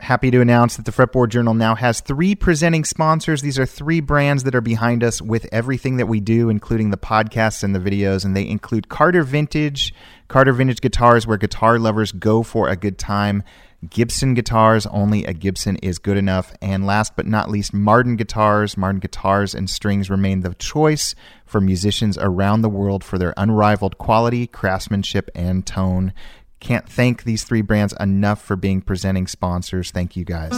Happy to announce that the Fretboard Journal now has 3 presenting sponsors. These are 3 brands that are behind us with everything that we do, including the podcasts and the videos, and they include Carter Vintage guitars, where guitar lovers go for a good time. Gibson guitars, only a Gibson is good enough. And last but not least, Martin guitars. Martin guitars and strings remain the choice for musicians around the world for their unrivaled quality, craftsmanship, and tone. Can't thank these 3 brands enough for being presenting sponsors. Thank you, guys.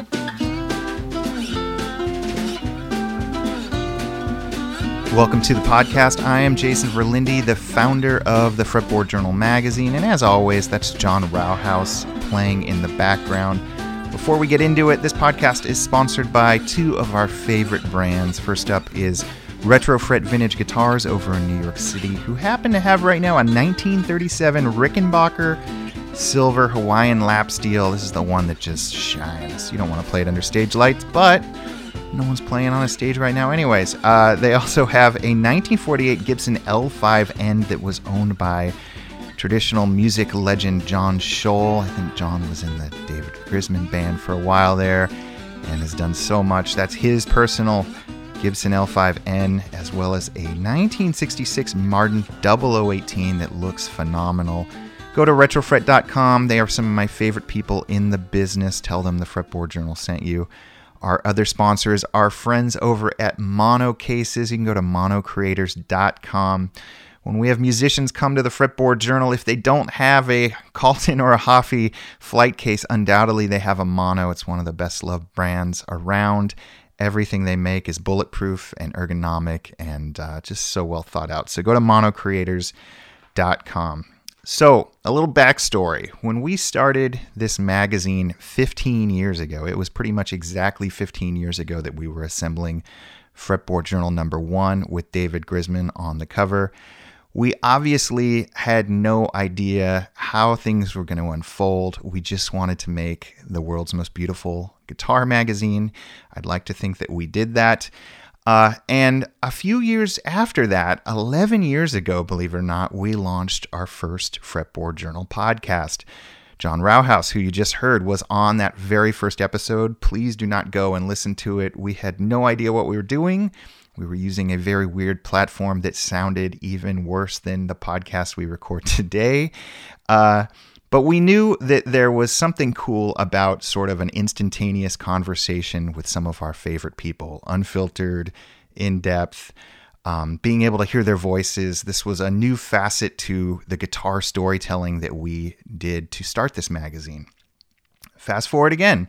Welcome to the podcast. I am Jason Verlinde, the founder of the Fretboard Journal magazine, and as always, that's John Rauhaus playing in the background. Before we get into it, this podcast is sponsored by 2 of our favorite brands. First up is Retrofret Vintage Guitars over in New York City, who happen to have right now a 1937 Rickenbacker silver Hawaiian lap steel. This is the one that just shines. You don't want to play it under stage lights, but no one's playing on a stage right now anyways. They also have a 1948 Gibson L5N that was owned by traditional music legend John Scholl. I think John was in the David Grisman band for a while there and has done so much. That's his personal Gibson L5N, as well as a 1966 Martin 0018 that looks phenomenal. Go to retrofret.com. They are some of my favorite people in the business. Tell them the Fretboard Journal sent you. Our other sponsors are friends over at Mono Cases. You can go to monocreators.com. When we have musicians come to the Fretboard Journal, if they don't have a Calton or a Hoffy flight case, undoubtedly they have a Mono. It's one of the best loved brands around. Everything they make is bulletproof and ergonomic and just so well thought out. So go to monocreators.com. So a little backstory. When we started this magazine 15 years ago, it was pretty much exactly 15 years ago that we were assembling Fretboard Journal number 1 with David Grisman on the cover. We obviously had no idea how things were going to unfold. We just wanted to make the world's most beautiful guitar magazine. I'd like to think that we did that. And a few years after that, 11 years ago, believe it or not, we launched our first Fretboard Journal podcast. John Rauhaus, who you just heard, was on that very first episode. Please do not go and listen to it. We had no idea what we were doing. We were using a very weird platform that sounded even worse than the podcast we record today. But we knew that there was something cool about sort of an instantaneous conversation with some of our favorite people, unfiltered, in-depth, being able to hear their voices. This was a new facet to the guitar storytelling that we did to start this magazine. Fast forward again.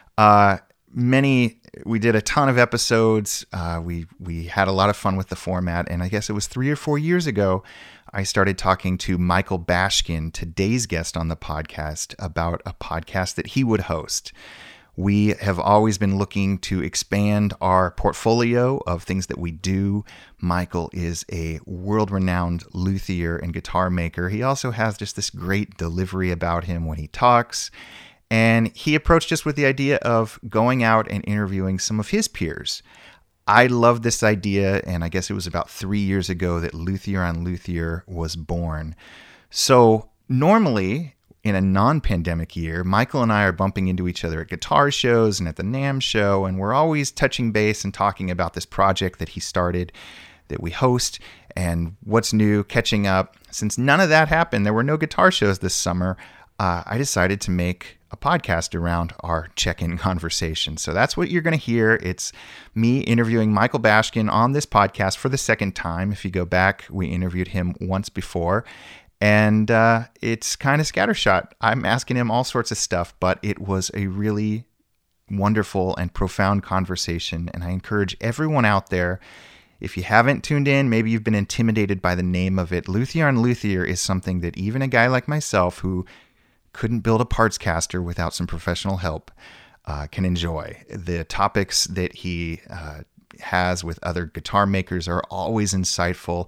We did a ton of episodes. We had a lot of fun with the format, and I guess it was 3 or 4 years ago, I started talking to Michael Bashkin, today's guest on the podcast, about a podcast that he would host. We have always been looking to expand our portfolio of things that we do. Michael is a world-renowned luthier and guitar maker. He also has just this great delivery about him when he talks. And he approached us with the idea of going out and interviewing some of his peers. I love this idea, and I guess it was about 3 years ago that Luthier on Luthier was born. So normally, in a non-pandemic year, Michael and I are bumping into each other at guitar shows and at the NAMM show, and we're always touching base and talking about this project that he started, that we host, and what's new, catching up. Since none of that happened, there were no guitar shows this summer, I decided to make a podcast around our check-in conversation. So that's what you're going to hear. It's me interviewing Michael Bashkin on this podcast for the second time. If you go back, we interviewed him once before, and it's kind of scattershot. I'm asking him all sorts of stuff, but it was a really wonderful and profound conversation, and I encourage everyone out there, if you haven't tuned in, maybe you've been intimidated by the name of it. Luthier on Luthier is something that even a guy like myself, who couldn't build a parts caster without some professional help, can enjoy. The topics that he has with other guitar makers are always insightful.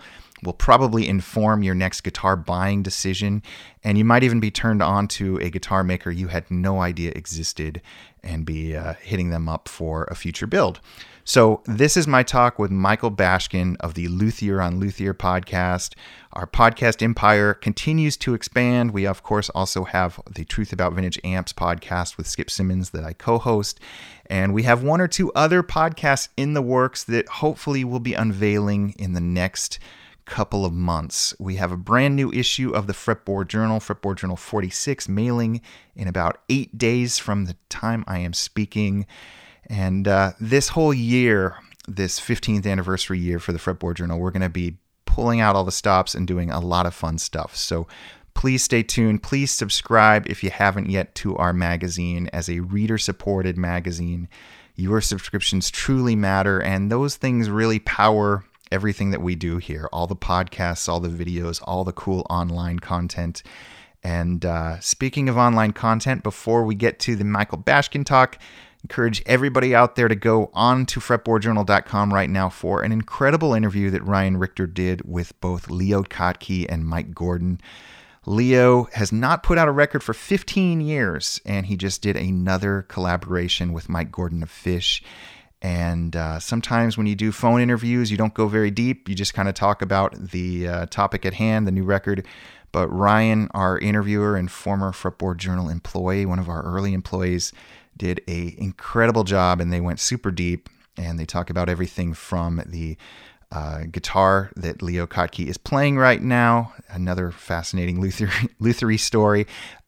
will probably inform your next guitar buying decision, and you might even be turned on to a guitar maker you had no idea existed and be hitting them up for a future build. So this is my talk with Michael Bashkin of the Luthier on Luthier podcast. Our podcast empire continues to expand. We, of course, also have the Truth About Vintage Amps podcast with Skip Simmons that I co-host. And we have one or two other podcasts in the works that hopefully will be unveiling in the next couple of months. We have a brand new issue of the Fretboard Journal 46, mailing in about 8 days from the time I am speaking. And this whole year, this 15th anniversary year for the Fretboard Journal, we're going to be pulling out all the stops and doing a lot of fun stuff. So please stay tuned. Please subscribe if you haven't yet to our magazine. As a reader-supported magazine, your subscriptions truly matter, and those things really power everything that we do here. All the podcasts, all the videos, all the cool online content. And speaking of online content, before we get to the Michael Bashkin talk, encourage everybody out there to go on to fretboardjournal.com right now for an incredible interview that Ryan Richter did with both Leo Kottke and Mike Gordon. Leo has not put out a record for 15 years, and he just did another collaboration with Mike Gordon of Phish. And sometimes when you do phone interviews, you don't go very deep. You just kind of talk about the topic at hand, the new record. But Ryan, our interviewer and former Fretboard Journal employee, one of our early employees, did an incredible job, and they went super deep, and they talk about everything from the guitar that Leo Kottke is playing right now, another fascinating Luthery story,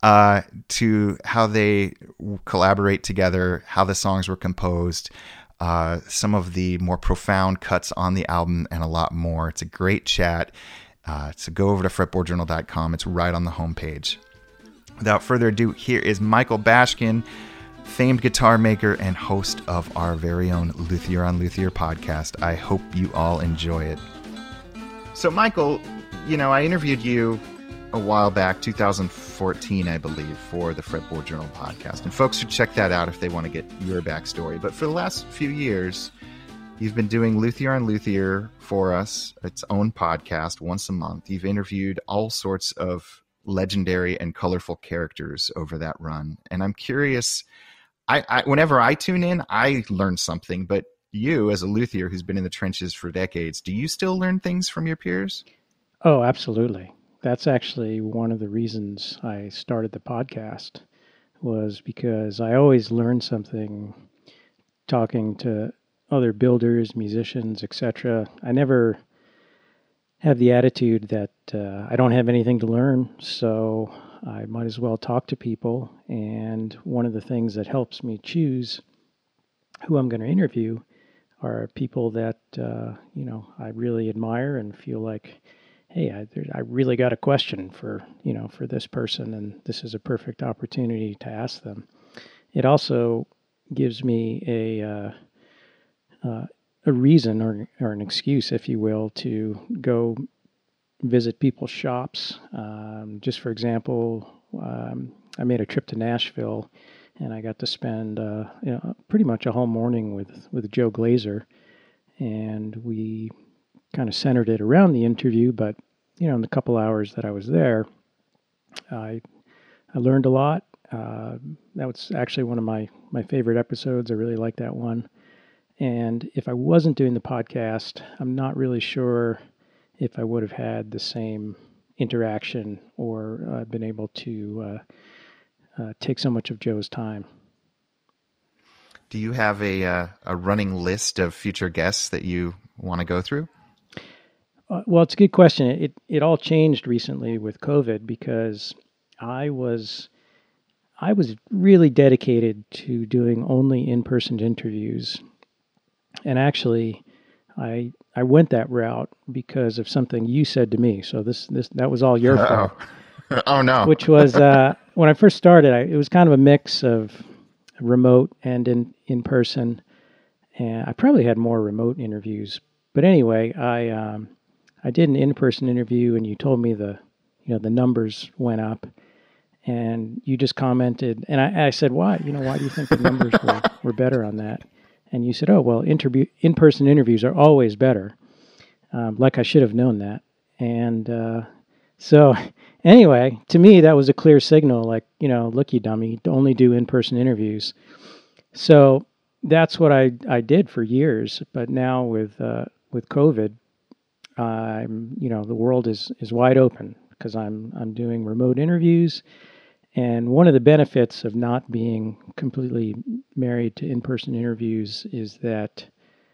to how they collaborate together, how the songs were composed, some of the more profound cuts on the album, and a lot more. It's a great chat. So go over to fretboardjournal.com. It's right on the homepage. Without further ado, here is Michael Bashkin, famed guitar maker and host of our very own Luthier on Luthier podcast. I hope you all enjoy it. So, Michael, I interviewed you a while back, 2014, I believe, for the Fretboard Journal podcast. And folks should check that out if they want to get your backstory. But for the last few years, you've been doing Luthier on Luthier for us, its own podcast, once a month. You've interviewed all sorts of legendary and colorful characters over that run. And I'm curious, I whenever I tune in, I learn something. But you, as a luthier who's been in the trenches for decades, do you still learn things from your peers? Oh, absolutely. That's actually one of the reasons I started the podcast, was because I always learn something talking to other builders, musicians, etc. I never have the attitude that I don't have anything to learn, so I might as well talk to people. And one of the things that helps me choose who I'm going to interview are people that I really admire and feel like, hey, I really got a question for this person, and this is a perfect opportunity to ask them. It also gives me a reason or an excuse, if you will, to go visit people's shops. Just for example, I made a trip to Nashville, and I got to spend pretty much a whole morning with Joe Glazer, and we kind of centered it around the interview. But in the couple hours that I was there, I learned a lot. That was actually one of my favorite episodes. I really liked that one. And if I wasn't doing the podcast, I'm not really sure if I would have had the same interaction or been able to take so much of Joe's time. Do you have a running list of future guests that you want to go through? Well, it's a good question. It all changed recently with COVID, because I was really dedicated to doing only in-person interviews. And actually, I went that route because of something you said to me. So that was all your fault. Oh no! Which was when I first started, it was kind of a mix of remote and in person, and I probably had more remote interviews. But anyway, I did an in-person interview, and you told me the numbers went up, and you just commented, and I said, why? Why do you think the numbers were better on that? And you said, oh, well, in-person interviews are always better. Like I should have known that. And so, anyway, to me, that was a clear signal like, look, you dummy, only do in person interviews. So that's what I did for years. But now with COVID, the world is wide open because I'm doing remote interviews. And one of the benefits of not being completely married to in person interviews is that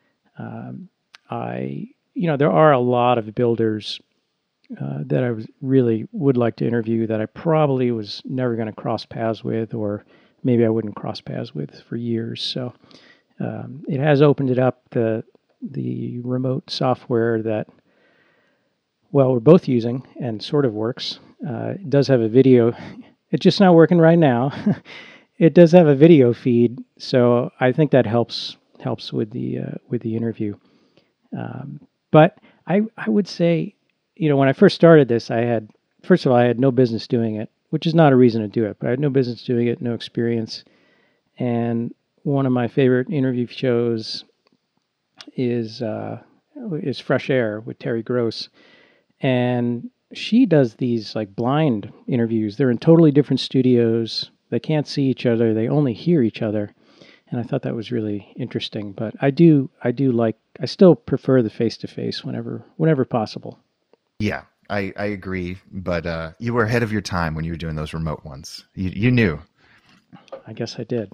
there are a lot of builders that I really would like to interview that I probably was never going to cross paths with, or maybe I wouldn't cross paths with for years. So it has opened it up, the remote software that, well, we're both using and sort of works. It does have a video. It's just not working right now. It does have a video feed, so I think that helps with the interview. But I would say, when I first started this, first of all, I had no business doing it, which is not a reason to do it, but I had no business doing it, no experience. And one of my favorite interview shows is Fresh Air with Terry Gross. And she does these like blind interviews. They're in totally different studios. They can't see each other. They only hear each other. And I thought that was really interesting. But I still prefer the face-to-face whenever possible. Yeah, I agree. But you were ahead of your time when you were doing those remote ones. You knew. I guess I did.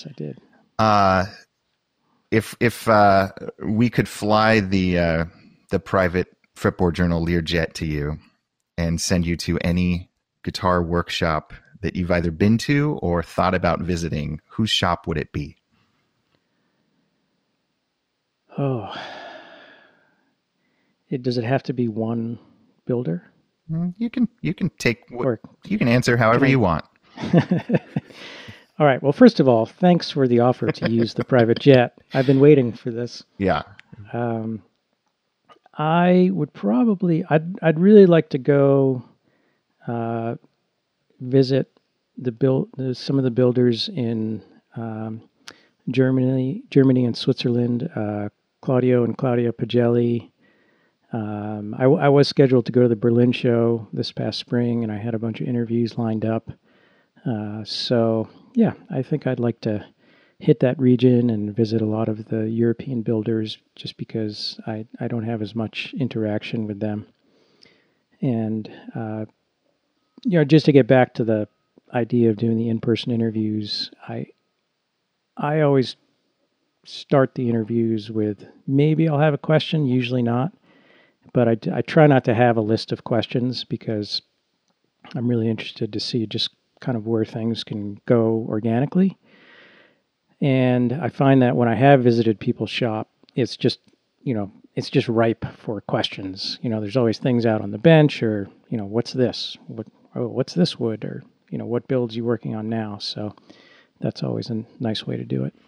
If we could fly the private Fretboard Journal Learjet to you and send you to any guitar workshop that you've either been to or thought about visiting, whose shop would it be? Oh, does it have to be one builder? You can take you can answer however you want. All right. Well, first of all, thanks for the offer to use the private jet. I've been waiting for this. Yeah. I would probably. I'd really like to go visit some of the builders in Germany and Switzerland. Claudio and Claudia Pagelli. I was scheduled to go to the Berlin show this past spring, and I had a bunch of interviews lined up. So yeah, I think I'd like to hit that region and visit a lot of the European builders just because I don't have as much interaction with them. And, just to get back to the idea of doing the in-person interviews, I always start the interviews with maybe I'll have a question, usually not. But I try not to have a list of questions because I'm really interested to see just kind of where things can go organically. And I find that when I have visited people's shop, it's just ripe for questions. There's always things out on the bench, or, what's this? What's this wood? Or, what builds you working on now? So that's always a nice way to do it.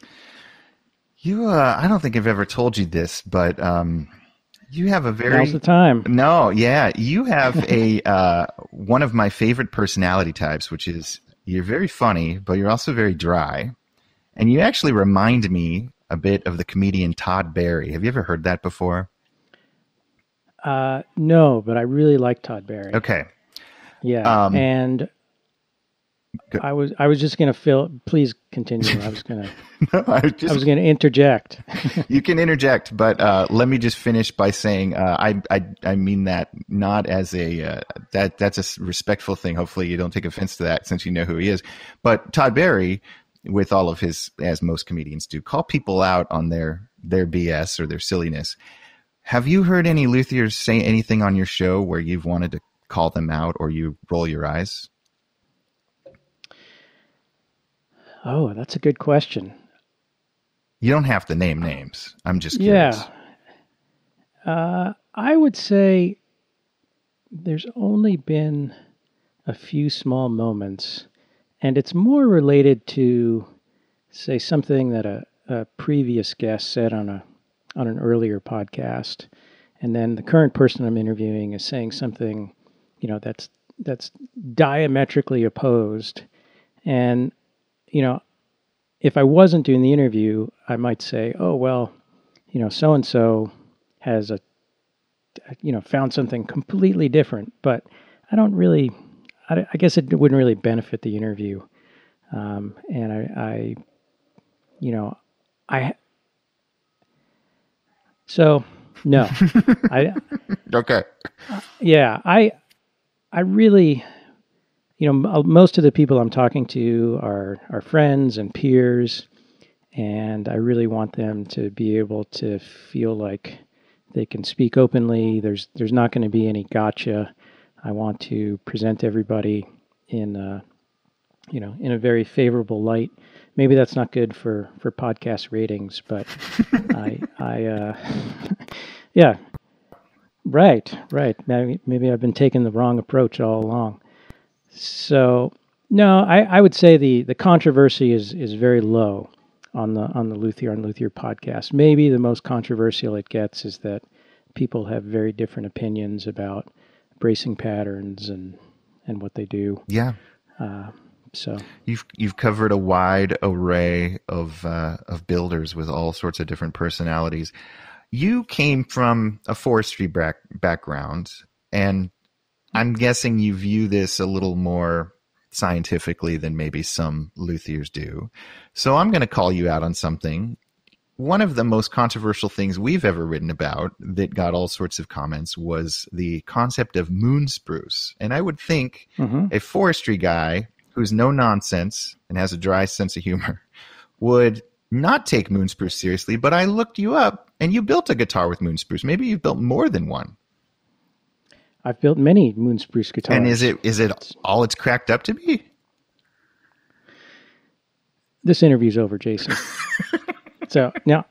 I don't think I've ever told you this, but you have a very... Now's the time. No, yeah. You have a one of my favorite personality types, which is you're very funny, but you're also very dry. And you actually remind me a bit of the comedian Todd Barry. Have you ever heard that before? No, but I really like Todd Barry. Okay. Yeah, and I was just going to please continue. I was going to I was going to interject. You can interject, but let me just finish by saying I mean that not as a that's a respectful thing. Hopefully you don't take offense to that since you know who he is. But Todd Barry, with all of his, as most comedians do, call people out on their BS or their silliness. Have you heard any luthiers say anything on your show where you've wanted to call them out or you roll your eyes? Oh, that's a good question. You don't have to name names. I'm just curious. Yeah. I would say there's only been a few small moments, and it's more related to, say, something that a previous guest said on an earlier podcast, and then the current person I'm interviewing is saying something, that's diametrically opposed. And if I wasn't doing the interview, I might say, oh, well, so-and-so has a found something completely different. But I don't really, I guess it wouldn't really benefit the interview. And you know, I, so no, I, Okay. yeah, I really, most of the people I'm talking to are friends and peers, and I really want them to be able to feel like they can speak openly. There's not going to be any gotcha. I want to present everybody in in a very favorable light. Maybe that's not good for podcast ratings, but I yeah, right. Maybe I've been taking the wrong approach all along. So no, I would say the controversy is very low on the Luthier on Luthier podcast. Maybe the most controversial it gets is that people have very different opinions about bracing patterns and what they do. Yeah. So You've covered a wide array of builders with all sorts of different personalities. You came from a forestry background, and I'm guessing you view this a little more scientifically than maybe some luthiers do. So I'm going to call you out on something. One of the most controversial things we've ever written about that got all sorts of comments was the concept of moon spruce. And I would think a forestry guy who's no nonsense and has a dry sense of humor would not take moon spruce seriously. But I looked you up and you built a guitar with moon spruce. Maybe you've built more than one. I've built many moon spruce guitars. And is it all it's cracked up to be? This interview's over, Jason. So now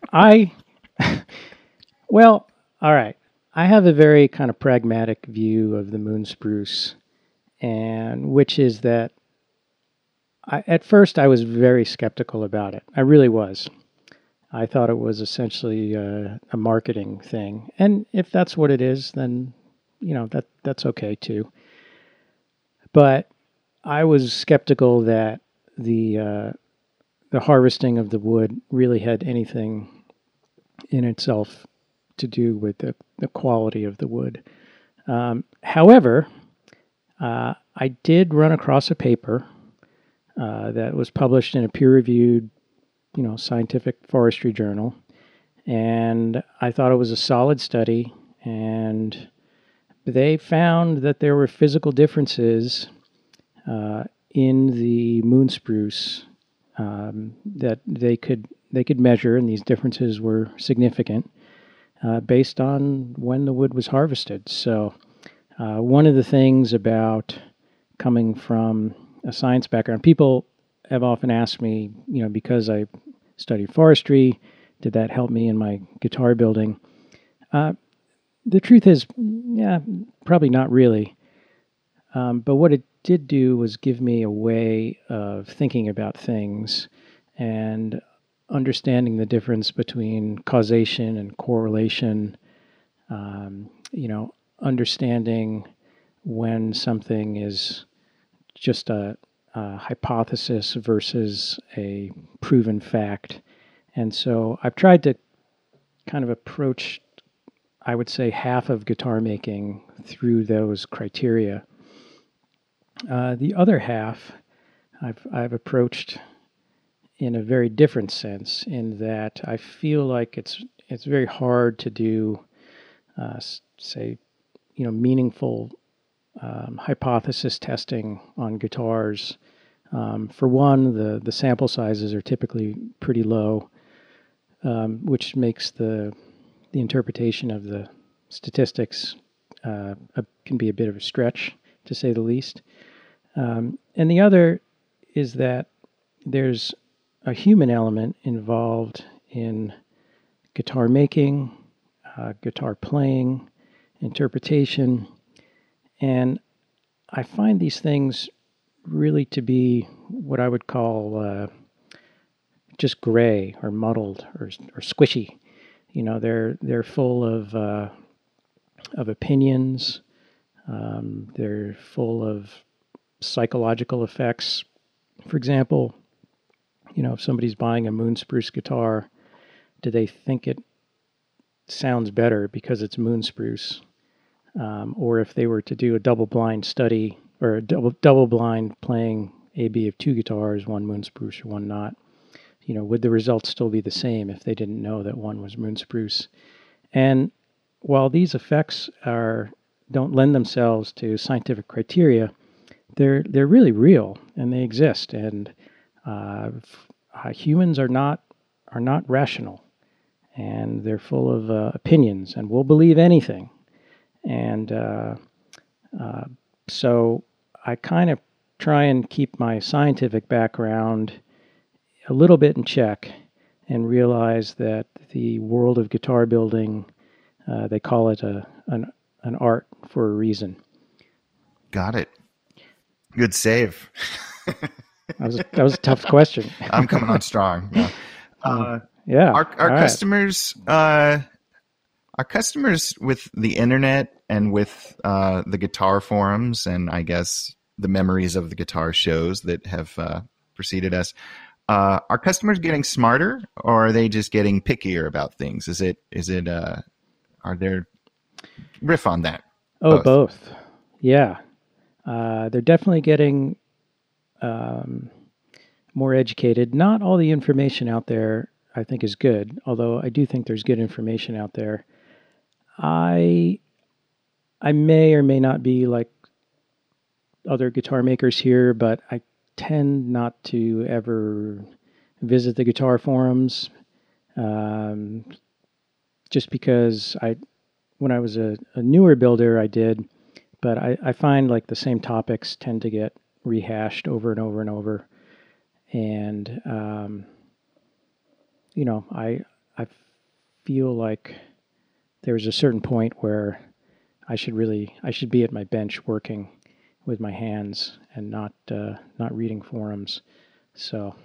well, all right. I have a very kind of pragmatic view of the moon spruce, and which is that at first I was very skeptical about it. I really was. I thought it was essentially a marketing thing, and if that's what it is, then that's okay too. But I was skeptical that the harvesting of the wood really had anything in itself to do with the quality of the wood. However, I did run across a paper that was published in a peer-reviewed, scientific forestry journal, and I thought it was a solid study, and they found that there were physical differences in the moon spruce that they could measure, and these differences were significant based on when the wood was harvested. So one of the things about coming from a science background, people have often asked me, because I studied forestry, did that help me in my guitar building? The truth is, yeah, probably not really. But what it did do was give me a way of thinking about things and understanding the difference between causation and correlation, understanding when something is just a hypothesis versus a proven fact. And so I've tried to kind of approach, I would say, half of guitar making through those criteria. The other half I've approached in a very different sense, in that I feel like it's very hard to do, meaningful hypothesis testing on guitars. For one, the sample sizes are typically pretty low, which makes the interpretation of the statistics can be a bit of a stretch, to say the least. And the other is that there's a human element involved in guitar making, guitar playing, interpretation, and I find these things really to be what I would call just gray or muddled or squishy. They're full of opinions. They're full of psychological effects. For example, if somebody's buying a moon spruce guitar, do they think it sounds better because it's moon spruce? or if they were to do a double-blind study or a double-blind playing A/B of two guitars, one moon spruce or one not, would the results still be the same if they didn't know that one was moon spruce? And while these effects don't lend themselves to scientific criteria, they're really real and they exist. And humans are not rational, and they're full of opinions, and will believe anything. And so I kind of try and keep my scientific background a little bit in check and realize that the world of guitar building, they call it an art for a reason. Got it. Good save. That was a tough question. I'm coming on strong. Yeah. Yeah. Our customers, our customers with the internet and with the guitar forums, and I guess the memories of the guitar shows that have preceded us, are customers getting smarter, or are they just getting pickier about things? Are there riff on that? Oh, both. Yeah. They're definitely getting more educated. Not all the information out there, I think, is good, although I do think there's good information out there. I may or may not be like other guitar makers here, but I tend not to ever visit the guitar forums, just because when I was a newer builder, I did, but I find like the same topics tend to get rehashed over and over and over. And, I feel like there's a certain point where I should be at my bench working with my hands and not reading forums. So,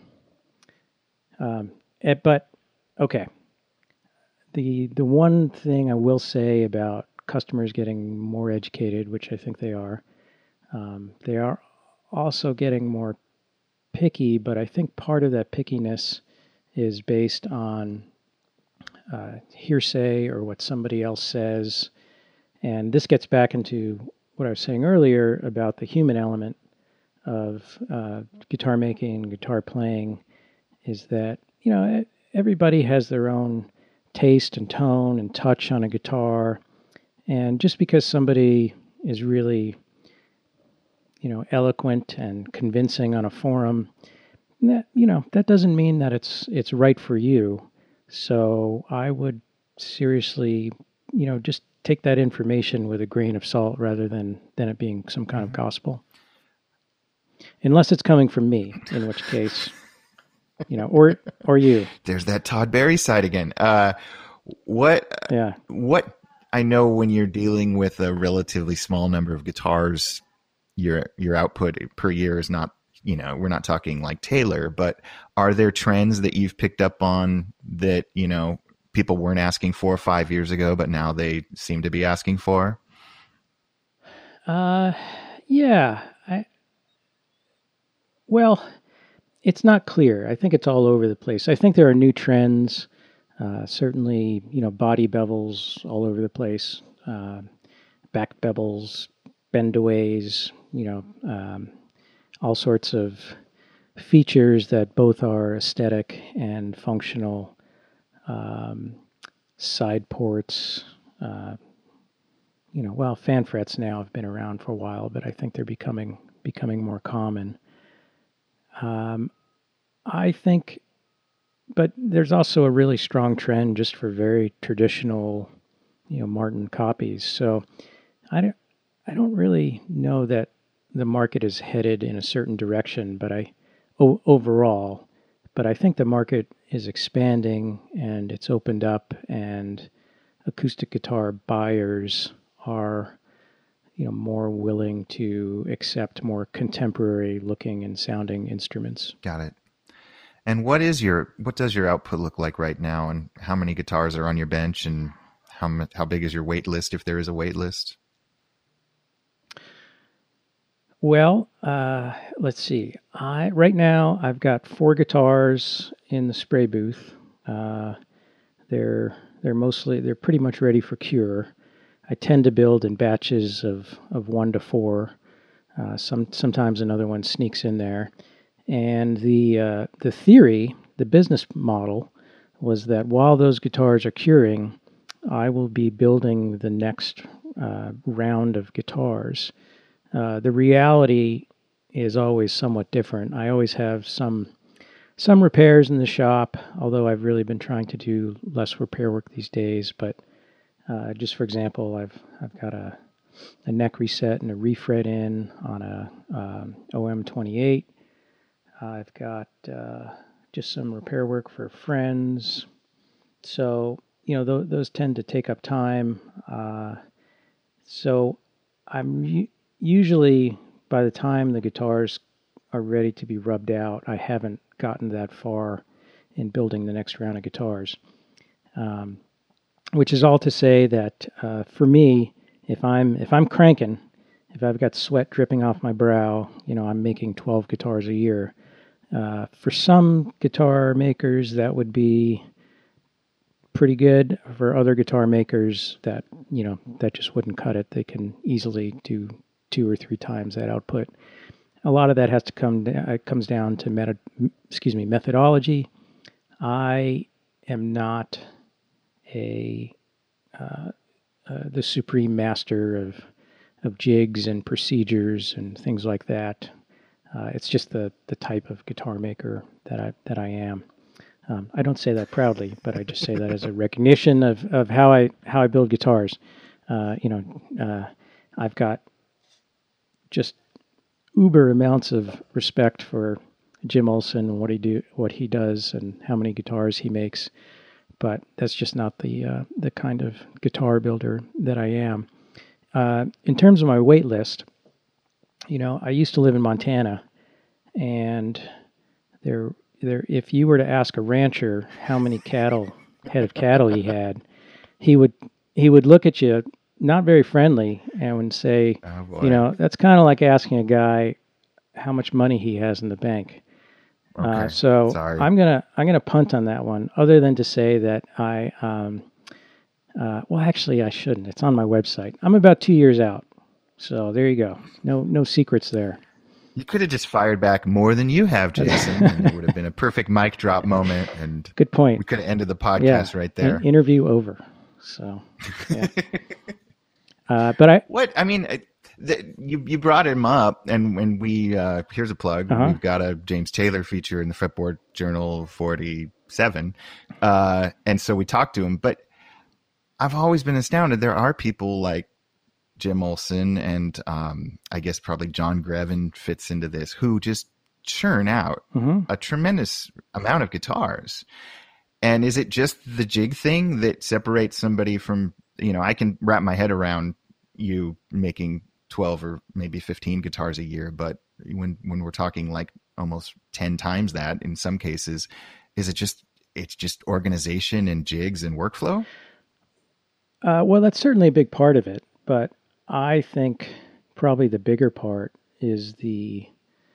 but okay. The one thing I will say about customers getting more educated, which I think they are also getting more picky, but I think part of that pickiness is based on hearsay or what somebody else says. And this gets back into what I was saying earlier about the human element of guitar making, guitar playing, is that, everybody has their own taste and tone and touch on a guitar. And just because somebody is really, eloquent and convincing on a forum, that doesn't mean that it's right for you. So I would seriously, just take that information with a grain of salt rather than it being some kind of gospel. Unless it's coming from me, in which case, or you. There's that Todd Barry side again. What I know, when you're dealing with a relatively small number of guitars, your output per year is not, we're not talking like Taylor, but are there trends that you've picked up on that, people weren't asking for 5 years ago, but now they seem to be asking for? Yeah. Well, it's not clear. I think it's all over the place. I think there are new trends. Certainly, body bevels all over the place, back bevels, bendaways, all sorts of features that both are aesthetic and functional. Side ports, fan frets now have been around for a while, but I think they're becoming more common. I think, but there's also a really strong trend just for very traditional, Martin copies. So I don't really know that the market is headed in a certain direction, but overall, but I think the market is expanding and it's opened up, and acoustic guitar buyers are, more willing to accept more contemporary looking and sounding instruments. Got it. And what does your output look like right now, and how many guitars are on your bench, and how big is your wait list, if there is a wait list? Well, let's see. Right now I've got 4 guitars in the spray booth. They're pretty much ready for cure. I tend to build in batches of 1 to 4. Sometimes another one sneaks in there. And the theory, the business model, was that while those guitars are curing, I will be building the next round of guitars. The reality is always somewhat different. I always have some repairs in the shop, although I've really been trying to do less repair work these days. But just for example, I've got a neck reset and a refret in on a OM28. I've got just some repair work for friends. So, those tend to take up time. So I'm usually, by the time the guitars are ready to be rubbed out, I haven't gotten that far in building the next round of guitars. Which is all to say that for me, if I'm cranking, if I've got sweat dripping off my brow, I'm making 12 guitars a year. For some guitar makers, that would be pretty good. For other guitar makers, that just wouldn't cut it. They can easily do 2 or 3 times that output. A lot of that has to comes down to methodology. I am not the supreme master of jigs and procedures and things like that. It's just the type of guitar maker that I am. I don't say that proudly, but I just say that as a recognition of how I build guitars. I've got just uber amounts of respect for Jim Olson and what he does, and how many guitars he makes. But that's just not the kind of guitar builder that I am. In terms of my wait list, I used to live in Montana, and if you were to ask a rancher how many head of cattle he had, he would look at you not very friendly and would say, Oh boy. that's kind of like asking a guy how much money he has in the bank. Okay. So Sorry. I'm gonna punt on that one, other than to say that well, actually, I shouldn't. It's on my website. I'm about 2 years out. So there you go. No secrets there. You could have just fired back more than you have, Jason, and it would have been a perfect mic drop moment, and Good point. we could have ended the podcast right there. Interview over. So, yeah. But you brought him up, and when we here's a plug. Uh-huh. We've got a James Taylor feature in the Fretboard Journal 47, and so we talked to him. But I've always been astounded. There are people like Jim Olson and I guess probably John Grevin fits into this, who just churn out a tremendous amount of guitars. And is it just the jig thing that separates somebody from, I can wrap my head around you making 12 or maybe 15 guitars a year, but when we're talking like almost 10 times that in some cases, is it's just organization and jigs and workflow? Well, that's certainly a big part of it, but I think probably the bigger part is the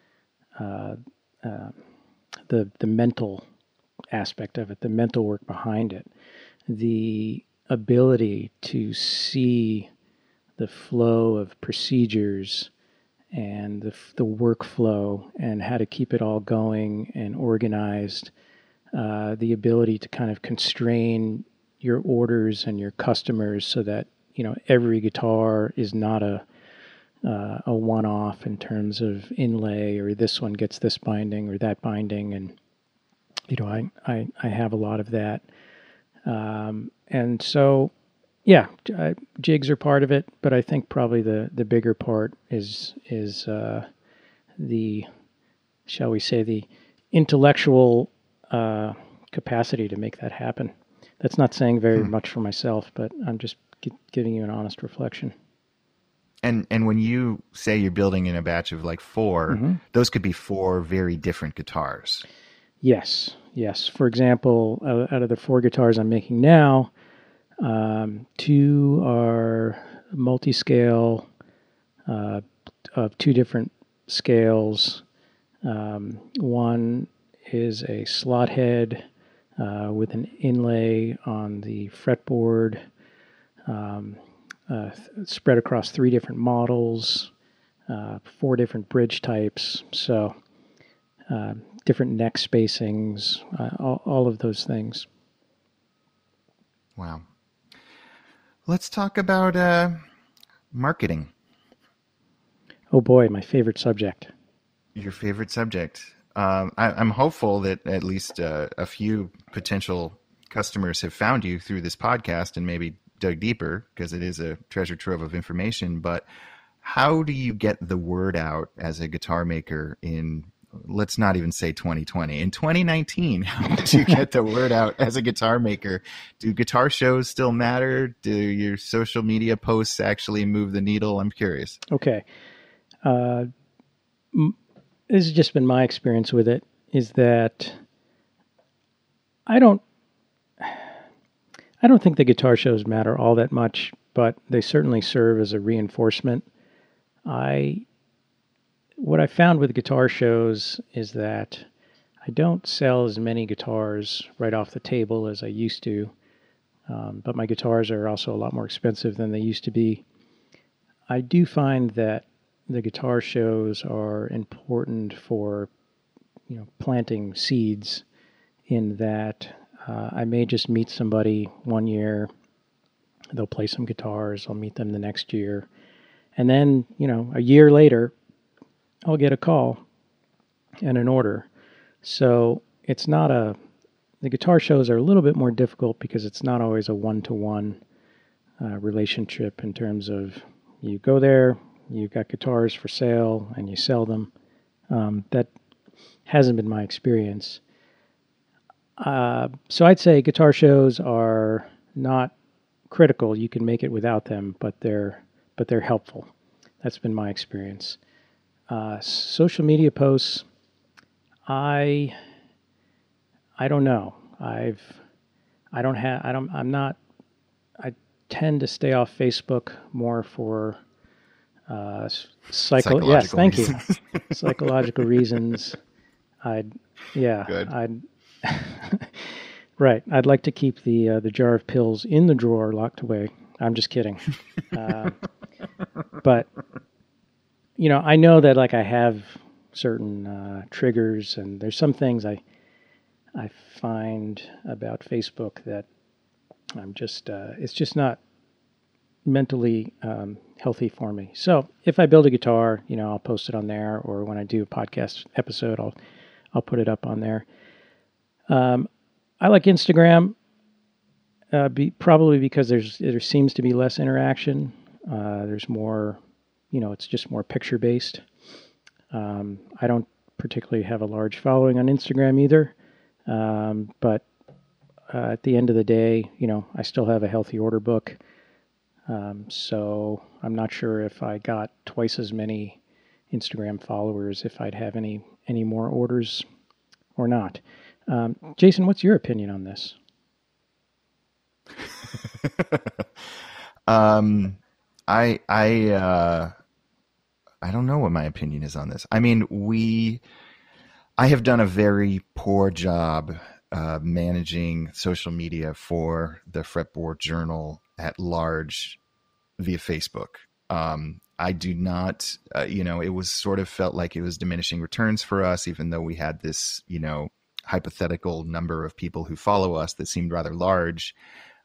mental aspect of it, the mental work behind it, the ability to see the flow of procedures and the workflow and how to keep it all going and organized, the ability to kind of constrain your orders and your customers so that every guitar is not a one-off in terms of inlay, or this one gets this binding or that binding, and I have a lot of that, and so jigs are part of it, but I think probably the bigger part is the, shall we say, the intellectual capacity to make that happen. That's not saying very much for myself, but I'm just giving you an honest reflection. And when you say you're building in a batch of like 4, those could be 4 very different guitars. Yes. For example, out of the 4 guitars I'm making now, 2 are multi-scale of 2 different scales. One is a slot head with an inlay on the fretboard. spread across 3 different models, 4 different bridge types. So different neck spacings, all of those things. Wow. Let's talk about marketing. Oh boy, my favorite subject. Your favorite subject. I'm hopeful that at least a few potential customers have found you through this podcast and maybe dug deeper, because it is a treasure trove of information. But how do you get the word out as a guitar maker in, let's not even say 2020, in 2019? How do you get the word out as a guitar maker? Do guitar shows still matter? Do your social media posts actually move the needle? I'm curious. Okay. This has just been my experience with it, is that I don't think the guitar shows matter all that much, but they certainly serve as a reinforcement. What I found with guitar shows is that I don't sell as many guitars right off the table as I used to, but my guitars are also a lot more expensive than they used to be. I do find that the guitar shows are important for, planting seeds, in that I may just meet somebody one year, they'll play some guitars, I'll meet them the next year, and then, a year later, I'll get a call and an order. So it's not the guitar shows are a little bit more difficult because it's not always a one-to-one relationship, in terms of you go there, you've got guitars for sale, and you sell them. That hasn't been my experience. So I'd say guitar shows are not critical. You can make it without them, but they're helpful. That's been my experience. Social media posts, I don't know. I tend to stay off Facebook more for psychological thank reasons. you. Psychological reasons. Good. Right. I'd like to keep the jar of pills in the drawer, locked away. I'm just kidding. But I know that I have certain triggers, and there's some things I find about Facebook that I'm just it's just not mentally healthy for me. So if I build a guitar, I'll post it on there, or when I do a podcast episode, I'll put it up on there. I like Instagram, probably because there seems to be less interaction. There's more, it's just more picture based. I don't particularly have a large following on Instagram either, but at the end of the day, I still have a healthy order book. So I'm not sure if I got twice as many Instagram followers if I'd have any more orders or not. Jason, what's your opinion on this? I don't know what my opinion is on this. I mean, I have done a very poor job managing social media for the Fretboard Journal at large via Facebook. I do not, it was sort of felt like it was diminishing returns for us, even though we had this, hypothetical number of people who follow us that seemed rather large.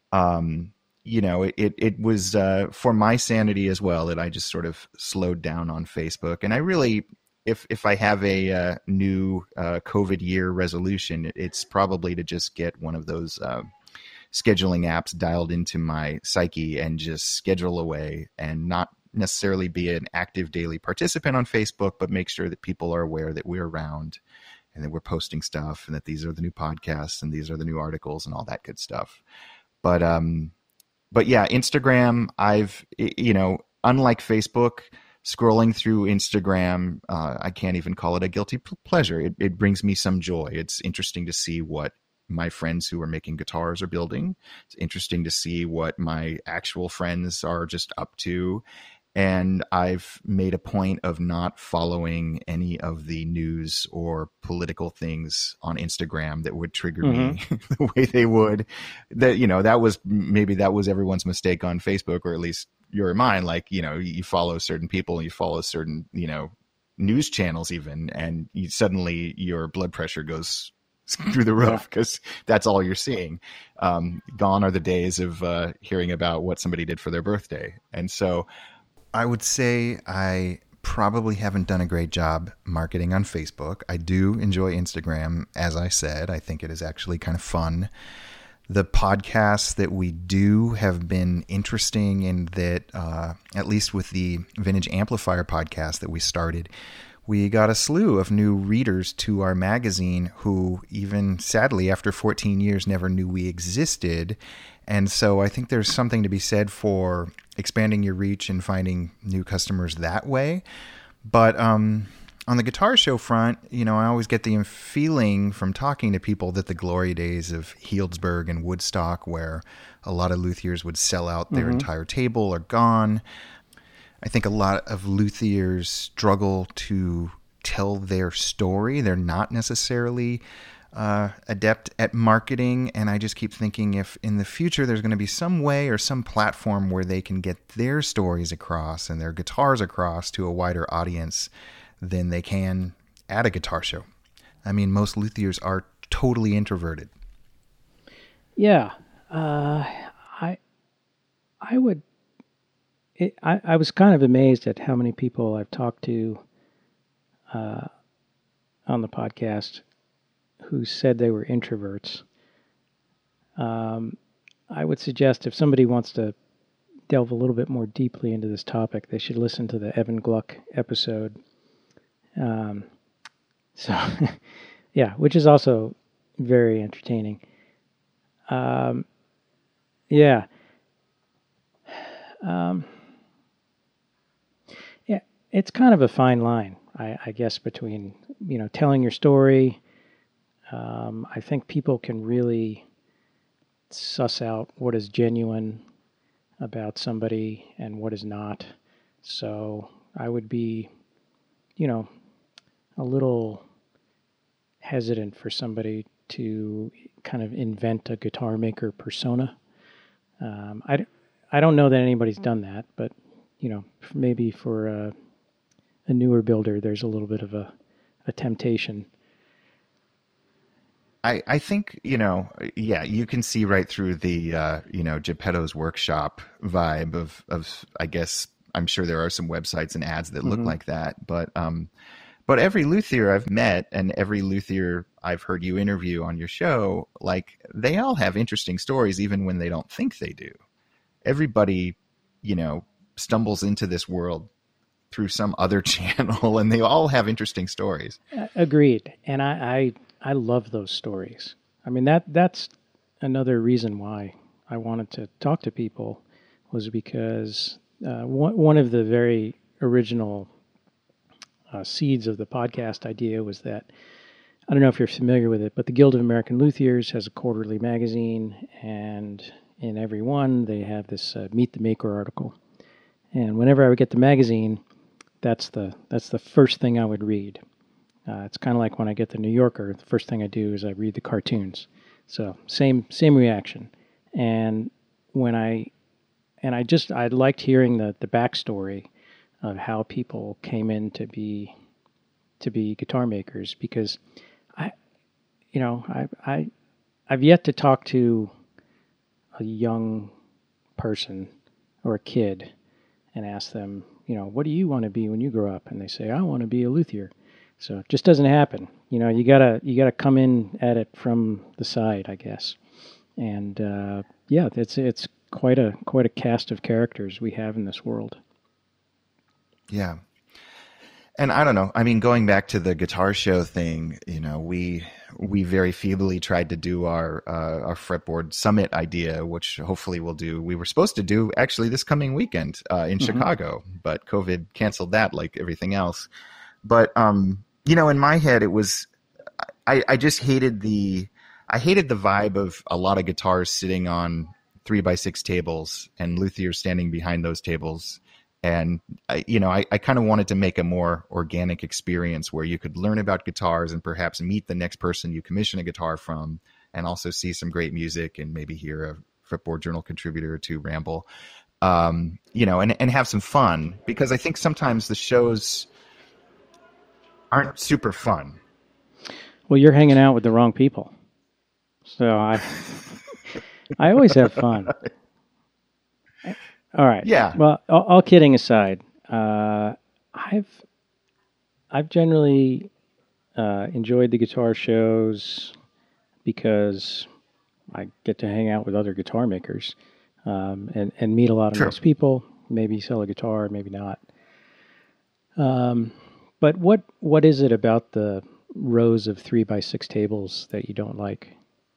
It was for my sanity as well that I just sort of slowed down on Facebook. And I really, if I have a new COVID year resolution, it's probably to just get one of those scheduling apps dialed into my psyche and just schedule away, and not necessarily be an active daily participant on Facebook, but make sure that people are aware that we're around and that we're posting stuff, and that these are the new podcasts and these are the new articles and all that good stuff. But yeah, Instagram, unlike Facebook, scrolling through Instagram, I can't even call it a guilty pleasure. It brings me some joy. It's interesting to see what my friends who are making guitars are building. It's interesting to see what my actual friends are just up to. And I've made a point of not following any of the news or political things on Instagram that would trigger me the way they would. That was everyone's mistake on Facebook, or at least your mind, like, you follow certain people, you follow certain, news channels even, and suddenly your blood pressure goes through the roof because that's all you're seeing. Gone are the days of hearing about what somebody did for their birthday. And so I would say I probably haven't done a great job marketing on Facebook. I do enjoy Instagram. As I said, I think it is actually kind of fun. The podcasts that we do have been interesting in that, at least with the Vintage Amplifier podcast that we started, we got a slew of new readers to our magazine who even sadly after 14 years never knew we existed. And so I think there's something to be said for expanding your reach and finding new customers that way. But on the Guitar Show front, I always get the feeling from talking to people that the glory days of Healdsburg and Woodstock, where a lot of luthiers would sell out their entire table, are gone. I think a lot of luthiers struggle to tell their story. They're not necessarily adept at marketing, and I just keep thinking if in the future there's going to be some way or some platform where they can get their stories across and their guitars across to a wider audience than they can at a guitar show. I mean, most luthiers are totally introverted. Yeah, I was kind of amazed at how many people I've talked to on the podcast who said they were introverts. I would suggest if somebody wants to delve a little bit more deeply into this topic, they should listen to the Evan Gluck episode. Yeah, which is also very entertaining. Yeah, it's kind of a fine line, I guess, between, telling your story. I think people can really suss out what is genuine about somebody and what is not. So I would be, a little hesitant for somebody to kind of invent a guitar maker persona. I don't know that anybody's done that, but, maybe for a newer builder, there's a little bit of a temptation. I think, you can see right through the, Geppetto's Workshop vibe of, I guess, I'm sure there are some websites and ads that look like that. But every luthier I've met and every luthier I've heard you interview on your show, like, they all have interesting stories, even when they don't think they do. Everybody, stumbles into this world through some other channel, and they all have interesting stories. Agreed. And I love those stories. I mean, that's another reason why I wanted to talk to people, was because one of the very original seeds of the podcast idea was that, I don't know if you're familiar with it, but the Guild of American Luthiers has a quarterly magazine, and in every one they have this Meet the Maker article. And whenever I would get the magazine, that's the first thing I would read. It's kind of like when I get the New Yorker, the first thing I do is I read the cartoons. So same reaction. And I liked hearing the backstory of how people came in to be guitar makers, because I've yet to talk to a young person or a kid and ask them, what do you want to be when you grow up? And they say, I want to be a luthier. So it just doesn't happen. You gotta come in at it from the side, I guess. And it's quite a cast of characters we have in this world. Yeah. And I don't know. I mean, going back to the Guitar Show thing, we very feebly tried to do our Fretboard Summit idea, which hopefully we'll do. We were supposed to do actually this coming weekend in Chicago, but COVID canceled that, like everything else. But in my head, it was I just hated the vibe of a lot of guitars sitting on 3x6 tables and luthiers standing behind those tables. And I kind of wanted to make a more organic experience where you could learn about guitars and perhaps meet the next person you commission a guitar from, and also see some great music and maybe hear a Fretboard Journal contributor or two ramble. and have some fun, because I think sometimes the shows aren't super fun. Well, you're hanging out with the wrong people. So I always have fun. All right. Yeah, Well, all kidding aside, I've generally enjoyed the guitar shows because I get to hang out with other guitar makers, and meet a lot of true. nice people. Maybe sell a guitar, maybe not. Um, but what is it about the rows of 3x6 tables that you don't like?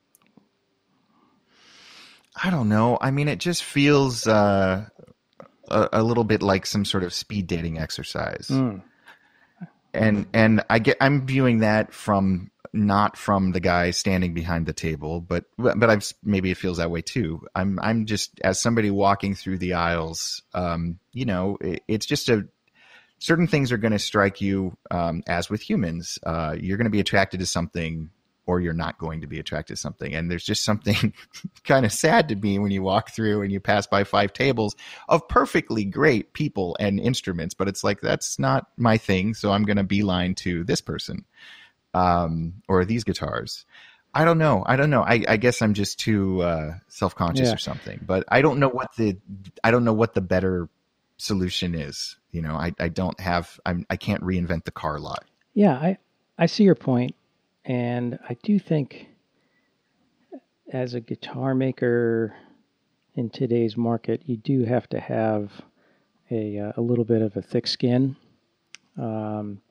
I don't know. I mean, it just feels a little bit like some sort of speed dating exercise. Mm. And I'm viewing that from not from the guy standing behind the table, but maybe it feels that way too. I'm just, as somebody walking through the aisles, it's just certain things are going to strike you, as with humans. You're going to be attracted to something, or you're not going to be attracted to something. And there's just something kind of sad to me when you walk through and you pass by 5 tables of perfectly great people and instruments, but it's like, that's not my thing. So I'm going to beeline to this person, or these guitars. I don't know. I guess I'm just too self-conscious Yeah. or something, but I don't know what the better solution is. I can't reinvent the car lot. Yeah, I see your point, and I do think as a guitar maker in today's market, you do have to have a little bit of a thick skin. Um,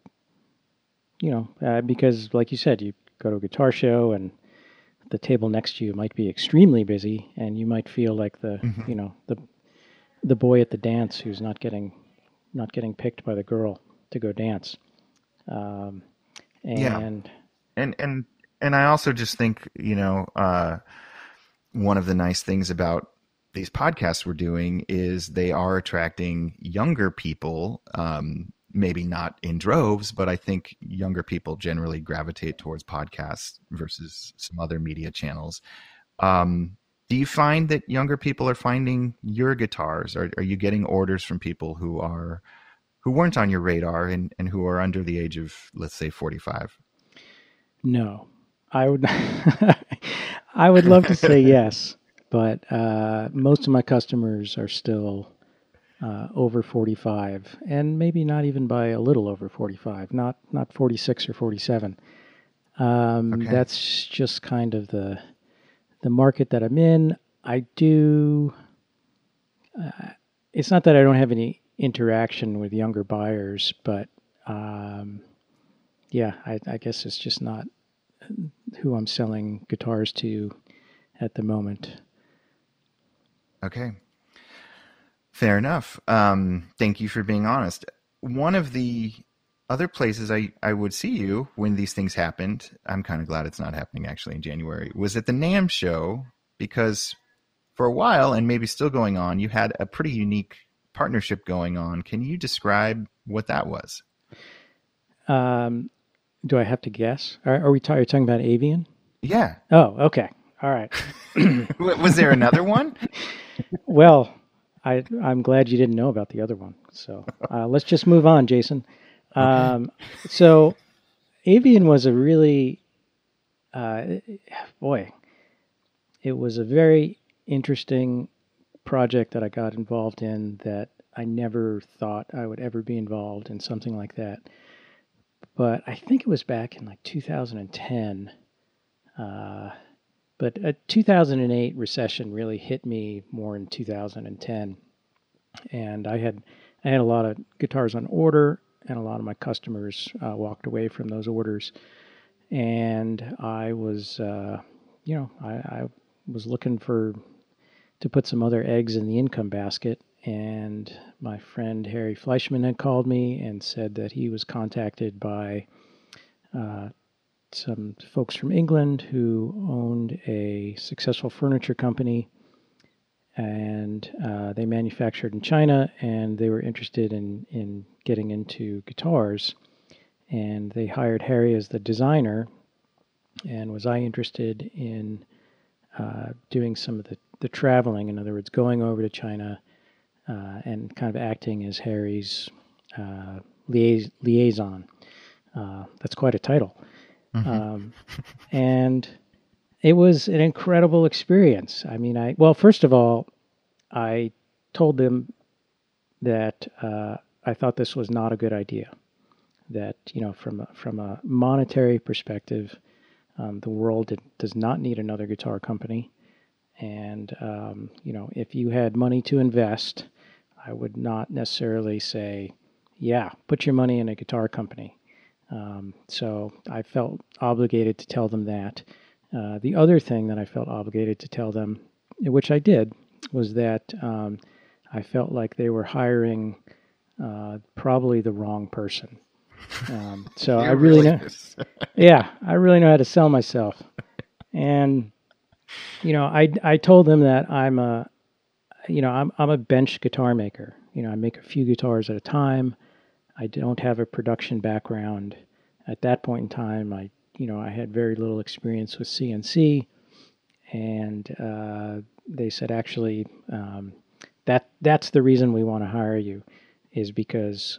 because like you said, you go to a guitar show and the table next to you might be extremely busy, and you might feel like Mm-hmm. the boy at the dance who's not getting picked by the girl to go dance. Um, Yeah. and And I also just think, one of the nice things about these podcasts we're doing is they are attracting younger people. Maybe not in droves, but I think younger people generally gravitate towards podcasts versus some other media channels. Do you find that younger people are finding your guitars? Are you getting orders from people who weren't on your radar, and who are under the age of, let's say, 45? No, I would. I would love to say yes, but most of my customers are still over 45, and maybe not even by a little over 45. Not 46 or 47. Okay. That's just kind of the market that I'm in. I do. It's not that I don't have any interaction with younger buyers, but um, yeah, I guess it's just not who I'm selling guitars to at the moment. Okay. Fair enough. Thank you for being honest. One of the other places I would see you when these things happened, I'm kind of glad it's not happening actually in January, was at the NAMM show, because for a while, and maybe still going on, you had a pretty unique partnership going on. Can you describe what that was? Um, do I have to guess? Are we talking about Avian? Yeah. Oh, okay. All right. Was there another one? Well, I'm glad you didn't know about the other one. So let's just move on, Jason. Okay. Um, so Avian was a really, uh, boy, it was a very interesting project that I got involved in that I never thought I would ever be involved in something like that. But I think it was back in like 2010. Uh, but a 2008 recession really hit me more in 2010, and I had a lot of guitars on order, and a lot of my customers walked away from those orders, and I was, I was looking for to put some other eggs in the income basket. And my friend Harry Fleischman had called me and said that he was contacted by uh, some folks from England who owned a successful furniture company, and they manufactured in China, and they were interested in getting into guitars. And they hired Harry as the designer. And was I interested in doing some of the traveling? In other words, going over to China, and kind of acting as Harry's liaison. That's quite a title. And it was an incredible experience. I mean, first of all, I told them that I thought this was not a good idea. That, from a monetary perspective, the world does not need another guitar company. And, if you had money to invest, I would not necessarily say, yeah, put your money in a guitar company. So I felt obligated to tell them that. The other thing that I felt obligated to tell them, which I did, was that I felt like they were hiring probably the wrong person. So I really know, I really know how to sell myself. And I told them that I'm a bench guitar maker. I make a few guitars at a time. I don't have a production background. At that point in time, I had very little experience with CNC, and they said, actually, that's the reason we want to hire you, is because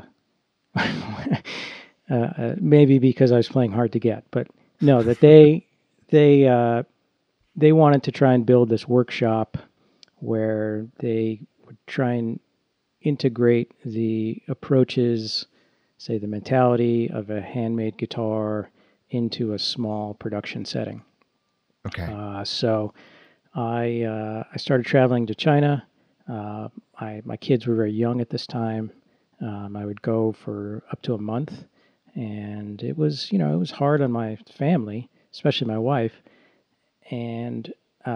maybe because I was playing hard to get, but no, that they wanted to try and build this workshop where they would try and integrate the approaches, say the mentality of a handmade guitar, into a small production setting. Okay. So I started traveling to China. My kids were very young at this time. I would go for up to a month, and it was hard on my family, especially my wife, and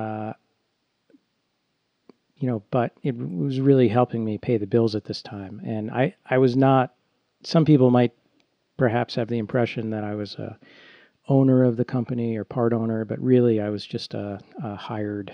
but it was really helping me pay the bills at this time. And I was not. Some people might perhaps have the impression that I was a owner of the company or part owner, but really I was just a hired,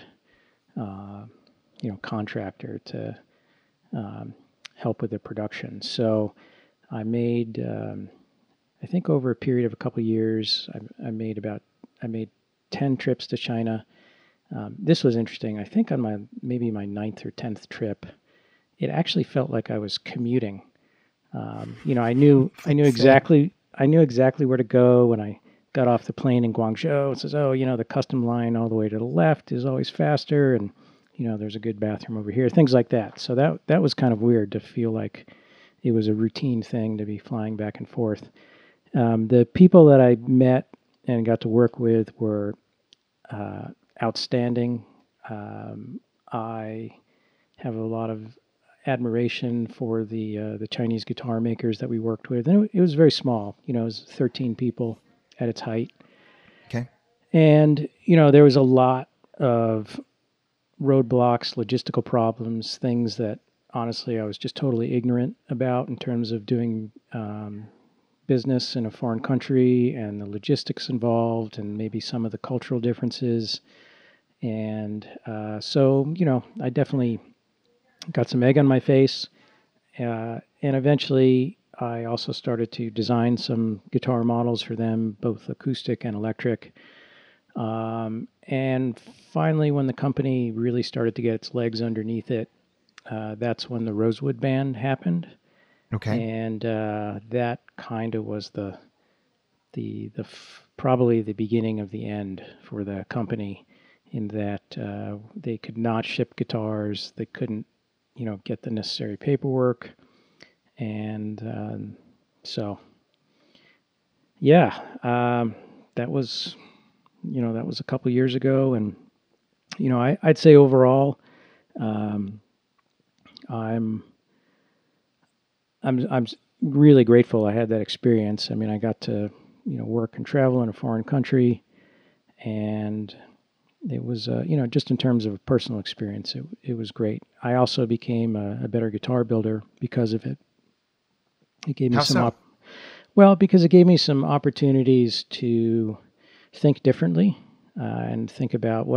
contractor to help with the production. So I made, I think over a period of a couple of years, I made 10 trips to China. This was interesting. I think on maybe my 9th or 10th trip, it actually felt like I was commuting. I knew exactly where to go when I got off the plane in Guangzhou. It says, the custom line all the way to the left is always faster, and there's a good bathroom over here, things like that. So that was kind of weird to feel like it was a routine thing to be flying back and forth. The people that I met and got to work with were outstanding. I have a lot of admiration for the Chinese guitar makers that we worked with, and it was very small. It was 13 people at its height. Okay. And there was a lot of roadblocks, logistical problems, things that honestly I was just totally ignorant about in terms of doing business in a foreign country and the logistics involved, and maybe some of the cultural differences. And so I definitely got some egg on my face, and eventually I also started to design some guitar models for them, both acoustic and electric. And finally, when the company really started to get its legs underneath it, that's when the Rosewood Band happened. Okay. And that kind of was probably the beginning of the end for the company, in that they could not ship guitars, they couldn't get the necessary paperwork, and so that was a couple years ago. And I'd say overall, I'm really grateful I had that experience. I mean, I got to work and travel in a foreign country, and it was, just in terms of a personal experience, it was great. I also became a better guitar builder because of it. It gave me because it gave me some opportunities to think differently, and think about,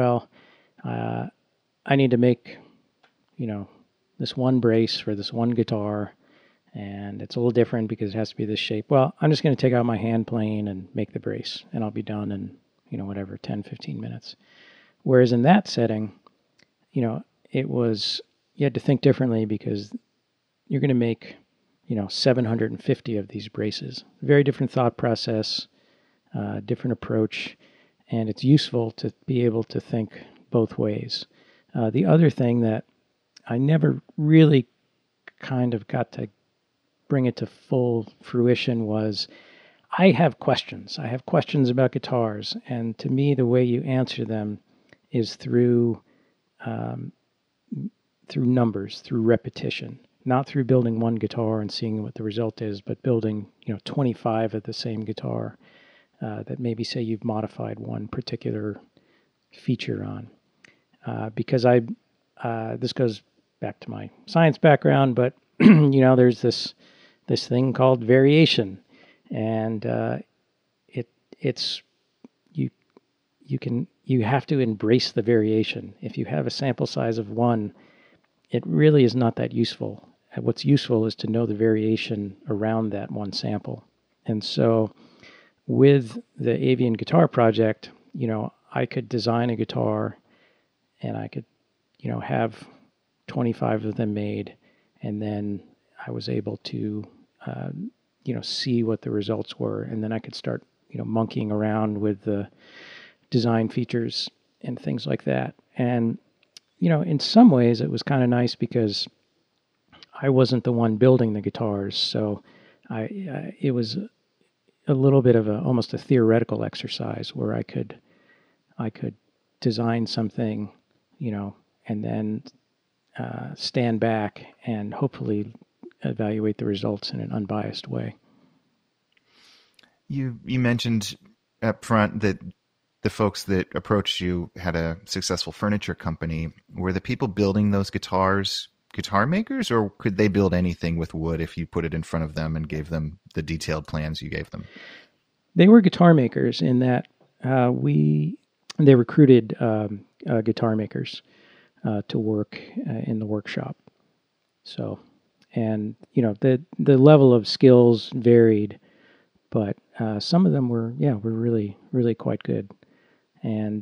I need to make, this one brace for this one guitar, and it's a little different because it has to be this shape. Well, I'm just going to take out my hand plane and make the brace, and I'll be done in, 10, 15 minutes. Whereas in that setting, it was, you had to think differently because you're going to make, 750 of these braces. Very different thought process, different approach, and it's useful to be able to think both ways. The other thing that I never really kind of got to bring it to full fruition was I have questions. I have questions about guitars, and to me, the way you answer them is um, through numbers, through repetition, not through building one guitar and seeing what the result is, but building 25 of the same guitar that maybe say you've modified one particular feature on. Because this goes back to my science background, but there's this thing called variation, and it's you have to embrace the variation. If you have a sample size of one, it really is not that useful. What's useful is to know the variation around that one sample. And so with the Avian Guitar Project, I could design a guitar and I could, have 25 of them made. And then I was able to, see what the results were. And then I could start, monkeying around with the design features and things like that. And, in some ways it was kind of nice because I wasn't the one building the guitars. So it was a little bit of almost a theoretical exercise where I could design something, and then stand back and hopefully evaluate the results in an unbiased way. You mentioned up front that the folks that approached you had a successful furniture company. Were the people building those guitars guitar makers, or could they build anything with wood if you put it in front of them and gave them the detailed plans you gave them? They were guitar makers in that they recruited guitar makers to work in the workshop. So, and the level of skills varied, but some of them were really really quite good. And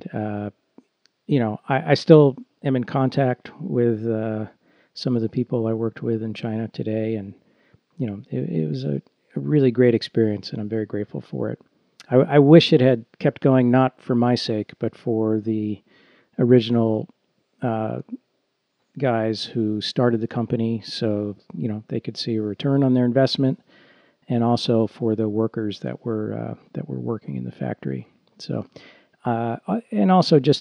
I still am in contact with some of the people I worked with in China today, and it was a really great experience, and I'm very grateful for it. I wish it had kept going, not for my sake, but for the original guys who started the company, so they could see a return on their investment, and also for the workers that were working in the factory. So, and also just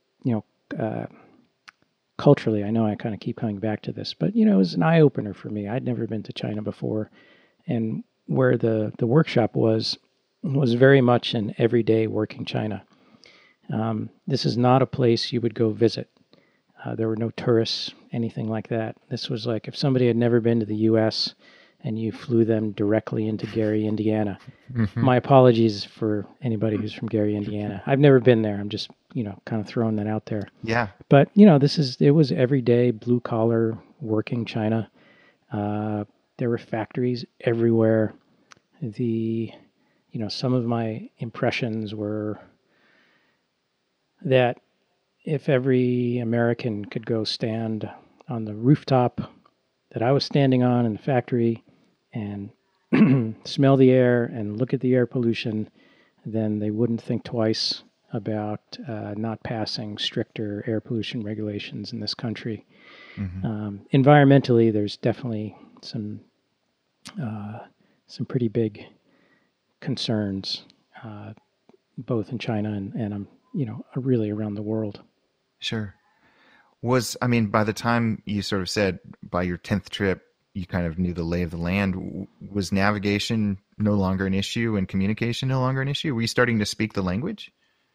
culturally, I know I kind of keep coming back to this, but it was an eye opener for me. I'd never been to China before, and where the workshop was very much an everyday working China. This is not a place you would go visit. There were no tourists, anything like that. This was like if somebody had never been to the U.S. and you flew them directly into Gary, Indiana. Mm-hmm. My apologies for anybody who's from Gary, Indiana. I've never been there. I'm just, kind of throwing that out there. Yeah. But, it was everyday blue collar working China. There were factories everywhere. Some of my impressions were that if every American could go stand on the rooftop that I was standing on in the factory and smell the air and look at the air pollution, then they wouldn't think twice about not passing stricter air pollution regulations in this country. Mm-hmm. Environmentally, there's definitely some pretty big concerns, both in China and really around the world. Sure. By the time you sort of said by your 10th trip, you kind of knew the lay of the land, was navigation no longer an issue and communication no longer an issue? Were you starting to speak the language?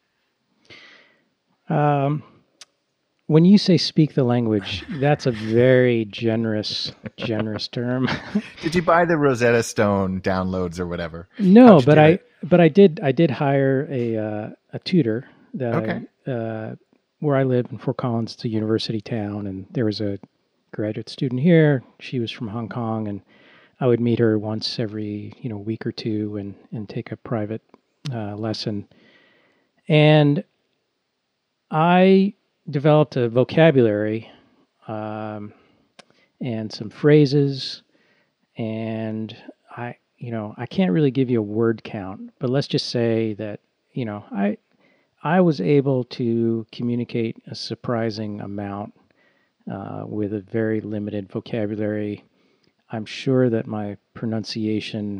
When you say speak the language, that's a very generous term. Did you buy the Rosetta Stone downloads or whatever? No, but I did hire a tutor that where I live in Fort Collins. It's a university town, and there was a graduate student here. She was from Hong Kong, and I would meet her once every week or two and take a private lesson. And I developed a vocabulary and some phrases, and I can't really give you a word count, but let's just say that I was able to communicate a surprising amount with a very limited vocabulary. I'm sure that my pronunciation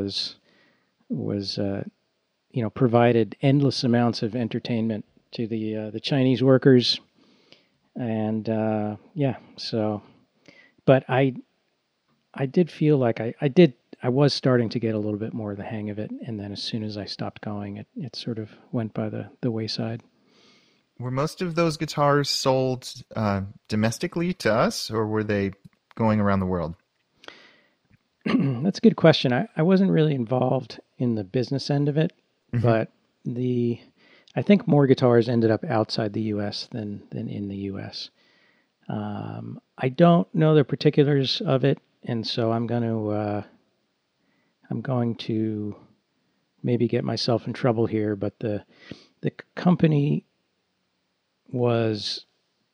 was provided endless amounts of entertainment to the Chinese workers, and yeah. So, but I did feel like I was starting to get a little bit more of the hang of it, and then as soon as I stopped going, it sort of went by the wayside. Were most of those guitars sold domestically to us, or were they going around the world? That's a good question. I wasn't really involved in the business end of it, Hmm. but the I think more guitars ended up outside the U.S. than in the U.S. I don't know the particulars of it, and so I'm going to maybe get myself in trouble here. But the company was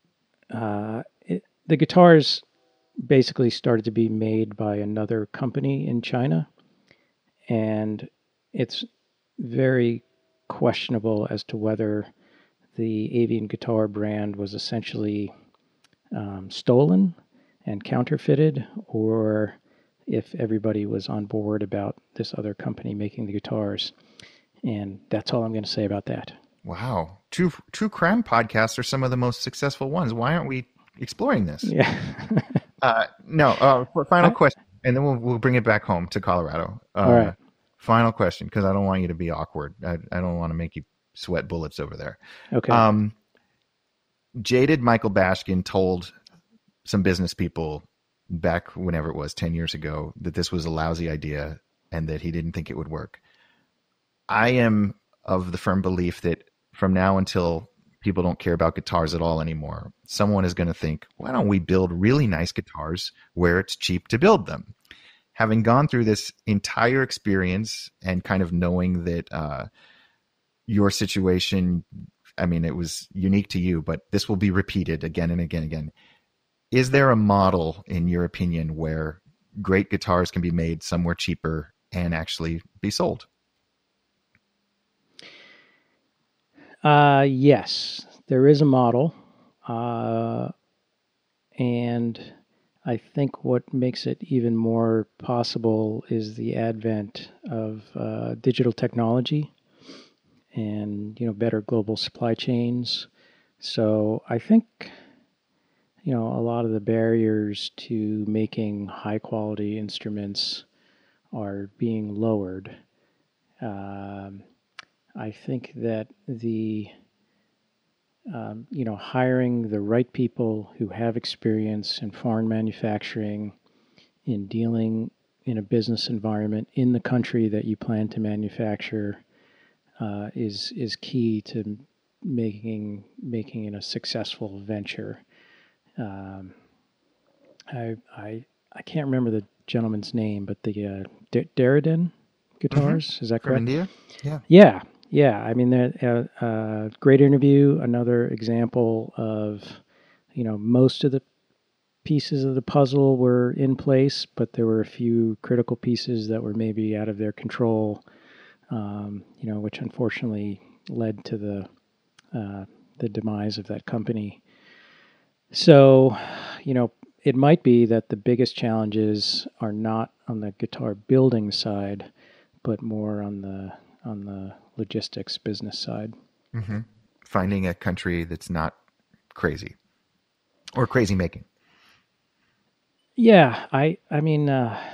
the guitars basically started to be made by another company in China, and it's very questionable as to whether the Avian Guitar brand was essentially stolen and counterfeited, or if everybody was on board about this other company making the guitars. And that's all I'm going to say about that. Wow, true crime podcasts are some of the most successful ones. Why aren't we exploring this? Yeah. No. For final I, question, and then we'll bring it back home to Colorado. all right. Final question, because I don't want you to be awkward. I don't want to make you sweat bullets over there. Okay. Um, Jaded Michael Bashkin told some business people back whenever it was 10 years ago that this was a lousy idea and that he didn't think it would work. I am of the firm belief that from now until people don't care about guitars at all anymore, someone is going to think, why don't we build really nice guitars where it's cheap to build them? Having gone through this entire experience and kind of knowing that your situation, I mean, it was unique to you, but this will be repeated again and again and again. Is there a model, in your opinion, where great guitars can be made somewhere cheaper and actually be sold? Yes, there is a model. Uh, and I think what makes it even more possible is the advent of digital technology and better global supply chains. So I think a lot of the barriers to making high quality instruments are being lowered. Um, I think that the hiring the right people who have experience in foreign manufacturing, in dealing in a business environment in the country that you plan to manufacture, is key to making it a successful venture. Um, I can't remember the gentleman's name, but the Dariden Mm-hmm. guitars, is that From correct? India? Yeah. Yeah, yeah. I mean, great interview. Another example of, most of the pieces of the puzzle were in place, but there were a few critical pieces that were maybe out of their control, which unfortunately led to the demise of that company. So, it might be that the biggest challenges are not on the guitar building side, but more on the logistics business side. Mm-hmm. Finding a country that's not crazy or crazy making. Yeah, I mean,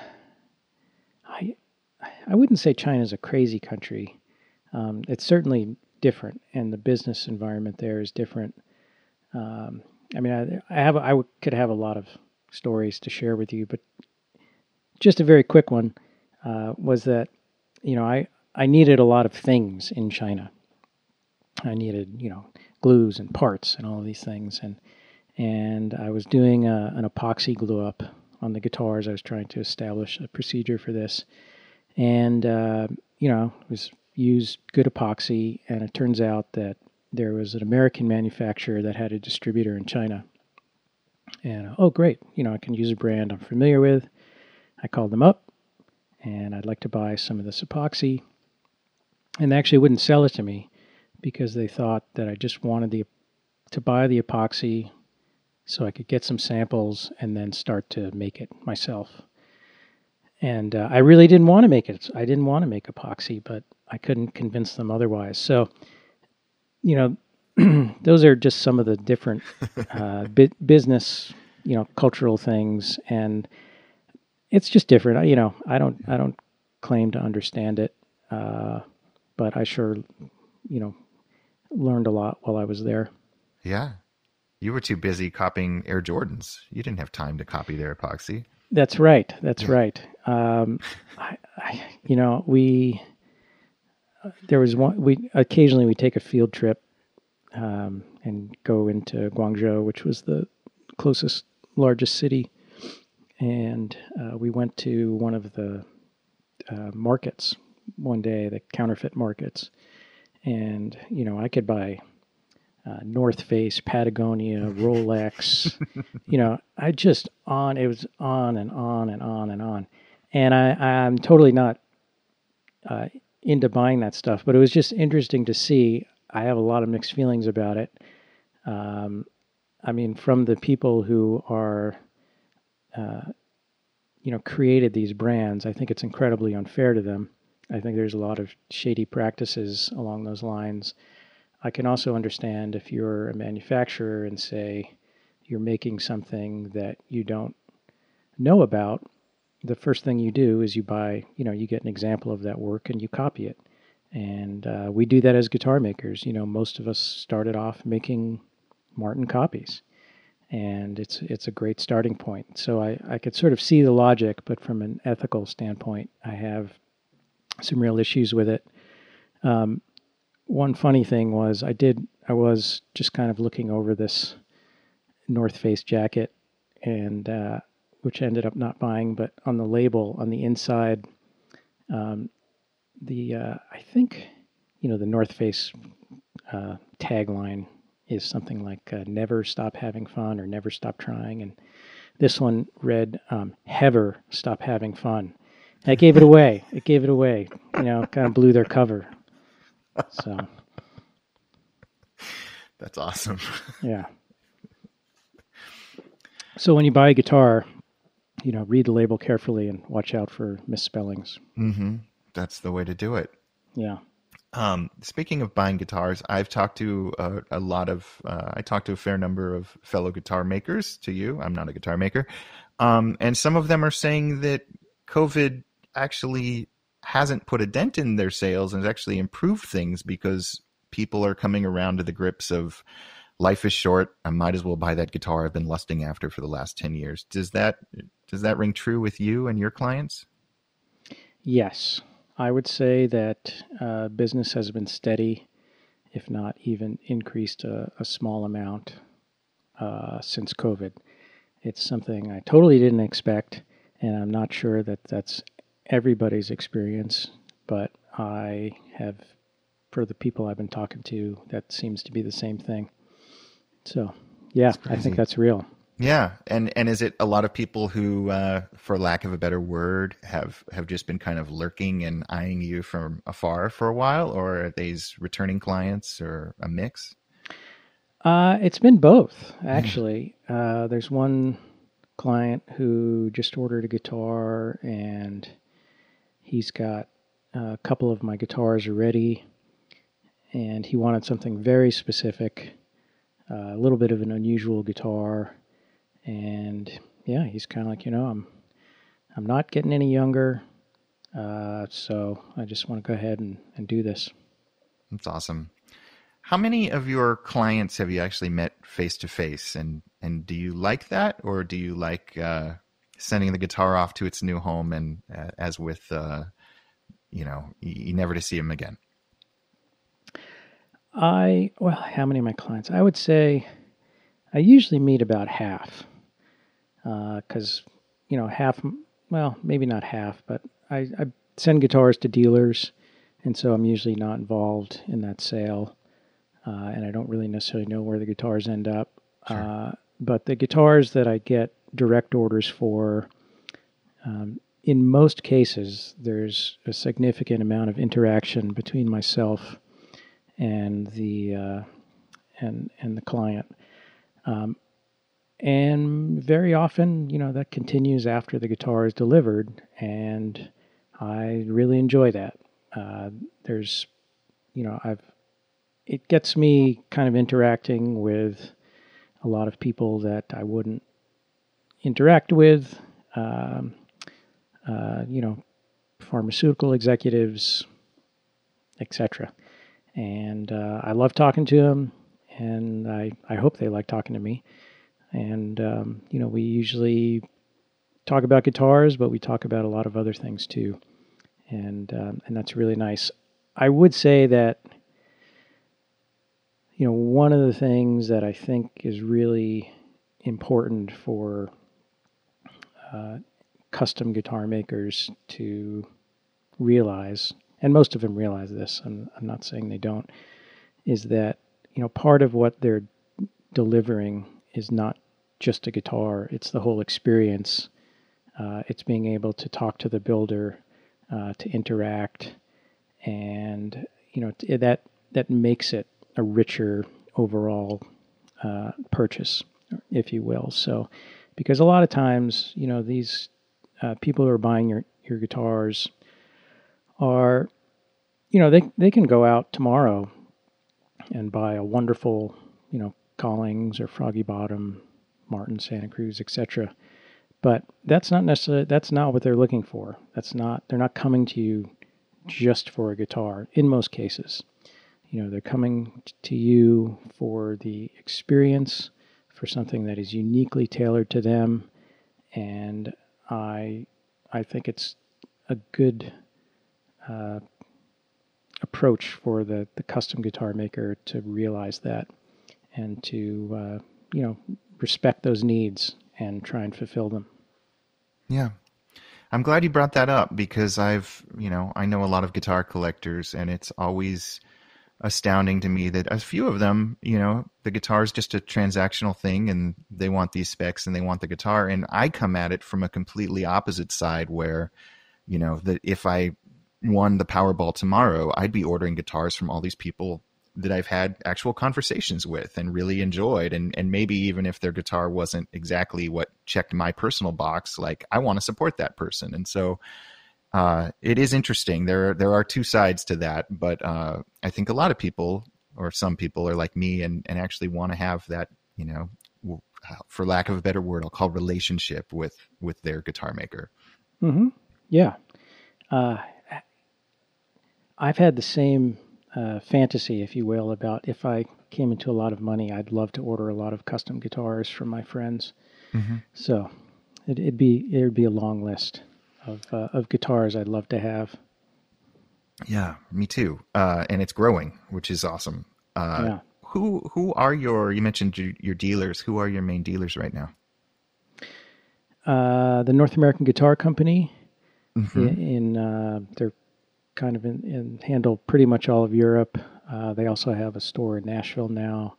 I I wouldn't say China's a crazy country. It's certainly different, and the business environment there is different. Um, I mean, could have a lot of stories to share with you, but just a very quick one was that I needed a lot of things in China. I needed glues and parts and all of these things, and I was doing an epoxy glue up on the guitars. I was trying to establish a procedure for this, and was used good epoxy, and it turns out that there was an American manufacturer that had a distributor in China, And oh, great, I can use a brand I'm familiar with. I called them up, and I'd like to buy some of this epoxy. And they actually wouldn't sell it to me because they thought that I just wanted to buy the epoxy so I could get some samples and then start to make it myself. And I really didn't want to make it. I didn't want to make epoxy, but I couldn't convince them otherwise. So, those are just some of the different business, cultural things, and it's just different. I don't claim to understand it, but I sure, learned a lot while I was there. Yeah. You were too busy copying Air Jordans. You didn't have time to copy their epoxy. That's right. That's right. We there was one. We occasionally we take a field trip and go into Guangzhou, which was the closest, largest city, and we went to one of the markets one day, the counterfeit markets, and I could buy North Face, Patagonia, Rolex. I just it was on and on and on and on. And I'm totally not into buying that stuff, but it was just interesting to see. I have a lot of mixed feelings about it. From the people who are, created these brands, I think it's incredibly unfair to them. I think there's a lot of shady practices along those lines. I can also understand if you're a manufacturer and say you're making something that you don't know about, the first thing you do is you buy, you get an example of that work and you copy it. And we do that as guitar makers. Most of us started off making Martin copies, and it's a great starting point. So I could sort of see the logic, but from an ethical standpoint, I have some real issues with it. One funny thing was I was just kind of looking over this North Face jacket, and which I ended up not buying, but on the label on the inside, I think the North Face tagline is something like "Never stop having fun" or "Never stop trying," and this one read "Hever stop having fun." And it gave it away. It gave it away. Kind of blew their cover. So that's awesome. Yeah. So when you buy a guitar, read the label carefully and watch out for misspellings. Mm-hmm. That's the way to do it. Yeah. Speaking of buying guitars, I've talked to I talked to a fair number of fellow guitar makers. To you, I'm not a guitar maker, and some of them are saying that COVID actually hasn't put a dent in their sales and has actually improved things because people are coming around to the grips of life is short. I might as well buy that guitar I've been lusting after for the last 10 years. Does that ring true with you and your clients? Yes. I would say that business has been steady, if not even increased a small amount since COVID. It's something I totally didn't expect, and I'm not sure that that's everybody's experience, but I have, for the people I've been talking to, that seems to be the same thing. So, yeah, I think that's real. Yeah, and is it a lot of people who, for lack of a better word, have just been kind of lurking and eyeing you from afar for a while, or are these returning clients, or a mix? It's been both, actually. There's one client who just ordered a guitar, and he's got a couple of my guitars already, and he wanted something very specific, a little bit of an unusual guitar. And yeah, he's kind of like, I'm not getting any younger, so I just want to go ahead and do this. That's awesome. How many of your clients have you actually met face to face, and do you like that, or do you like sending the guitar off to its new home and as with you never to see him again? How many of my clients? I would say I usually meet about half. Because, half, well, maybe not half, but I send guitars to dealers, and so I'm usually not involved in that sale, and I don't really necessarily know where the guitars end up. Sure. But the guitars that I get direct orders for, in most cases, there's a significant amount of interaction between myself and the client. And very often, that continues after the guitar is delivered, and I really enjoy that. There's, it gets me kind of interacting with a lot of people that I wouldn't interact with, pharmaceutical executives, etc. And I love talking to them, and I hope they like talking to me. And, we usually talk about guitars, but we talk about a lot of other things too. And that's really nice. I would say that, one of the things that I think is really important for custom guitar makers to realize, and most of them realize this, I'm not saying they don't, is that, part of what they're delivering is not just a guitar, it's the whole experience. It's being able to talk to the builder, to interact, and that makes it a richer overall purchase, if you will. So, because a lot of times, these people who are buying your guitars are, they can go out tomorrow and buy a wonderful, Collings or Froggy Bottom, Martin, Santa Cruz, etc. But that's not what they're looking for. They're not coming to you just for a guitar in most cases. They're coming to you for the experience, for something that is uniquely tailored to them, and I think it's a good approach for the custom guitar maker to realize that and to respect those needs and try and fulfill them. Yeah. I'm glad you brought that up because I know a lot of guitar collectors, and it's always astounding to me that a few of them, the guitar is just a transactional thing and they want these specs and they want the guitar. And I come at it from a completely opposite side where, that if I won the Powerball tomorrow, I'd be ordering guitars from all these people that I've had actual conversations with and really enjoyed. And maybe even if their guitar wasn't exactly what checked my personal box, like I want to support that person. And so it is interesting. There are two sides to that, but I think a lot of people, or some people, are like me and actually want to have that, for lack of a better word, I'll call relationship with their guitar maker. Mm-hmm. Yeah. I've had the same fantasy, if you will, about if I came into a lot of money, I'd love to order a lot of custom guitars from my friends. Mm-hmm. So it'd be a long list of guitars I'd love to have. Yeah, me too. And it's growing, which is awesome. Yeah. Who are you mentioned your dealers. Who are your main dealers right now? The North American Guitar Company. Mm-hmm. They're kind of handle pretty much all of Europe. They also have a store in Nashville now.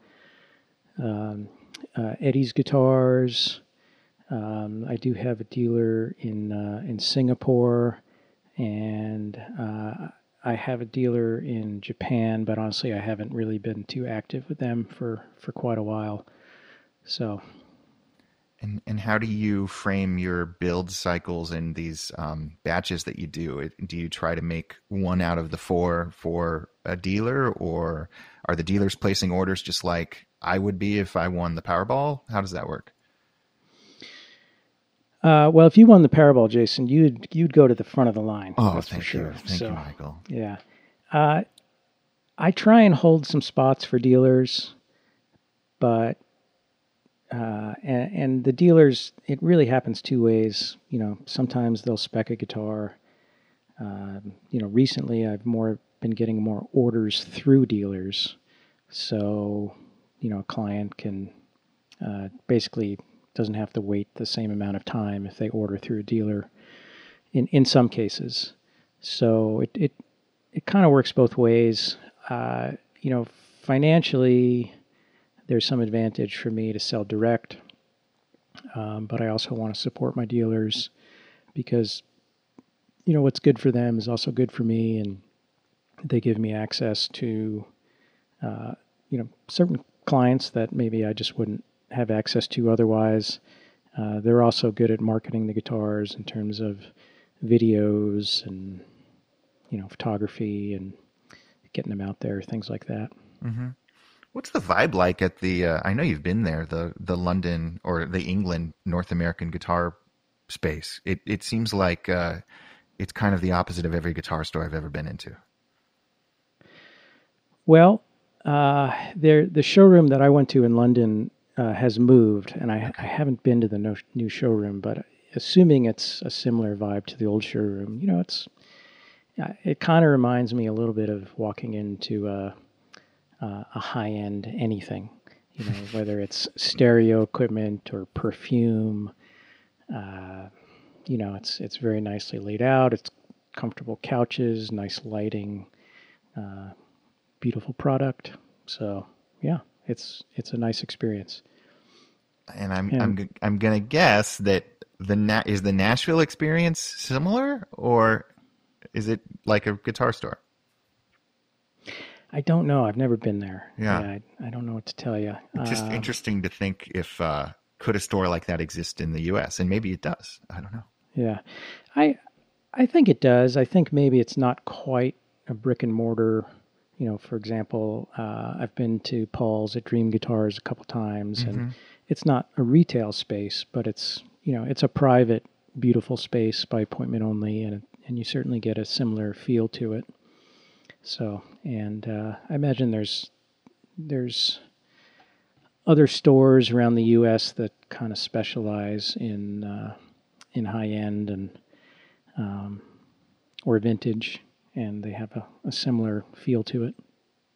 Eddie's Guitars. I do have a dealer in Singapore, and I have a dealer in Japan, but honestly, I haven't really been too active with them for quite a while. So. And how do you frame your build cycles in these batches that you do? Do you try to make one out of the four for a dealer, or are the dealers placing orders just like I would be if I won the Powerball? How does that work? Well, if you won the Powerball, Jason, you'd go to the front of the line. Oh, that's thank for sure. you. Thank you, Michael. Yeah. I try and hold some spots for dealers, but and the dealers, it really happens two ways. Sometimes they'll spec a guitar. Recently I've been getting more orders through dealers, so a client can basically doesn't have to wait the same amount of time if they order through a dealer. In some cases, so it kind of works both ways. Financially, there's some advantage for me to sell direct. But I also want to support my dealers because, what's good for them is also good for me. And they give me access to, certain clients that maybe I just wouldn't have access to otherwise. They're also good at marketing the guitars in terms of videos and, photography and getting them out there, things like that. Mm-hmm. What's the vibe like at the? I know you've been there, the London or the England North American guitar space. It seems like it's kind of the opposite of every guitar store I've ever been into. Well, the showroom that I went to in London has moved, and I haven't been to the new showroom, but assuming it's a similar vibe to the old showroom, it kind of reminds me a little bit of walking into a high-end anything, whether it's stereo equipment or perfume. It's very nicely laid out. It's comfortable couches, nice lighting, beautiful product. So yeah, it's a nice experience. And And I'm gonna guess that is the Nashville experience similar, or is it like a guitar store? I don't know. I've never been there. Yeah, Yeah, I don't know what to tell you. it's just interesting to think if could a store like that exist in the U.S. and maybe it does. I don't know. Yeah, I I think it does. I think maybe it's not quite a brick and mortar. For example, I've been to Paul's at Dream Guitars a couple times, and Mm-hmm. it's not a retail space, but it's a private, beautiful space by appointment only, and you certainly get a similar feel to it. So, and I imagine there's other stores around the U.S. that kind of specialize in high end and um, or vintage, and they have a similar feel to it.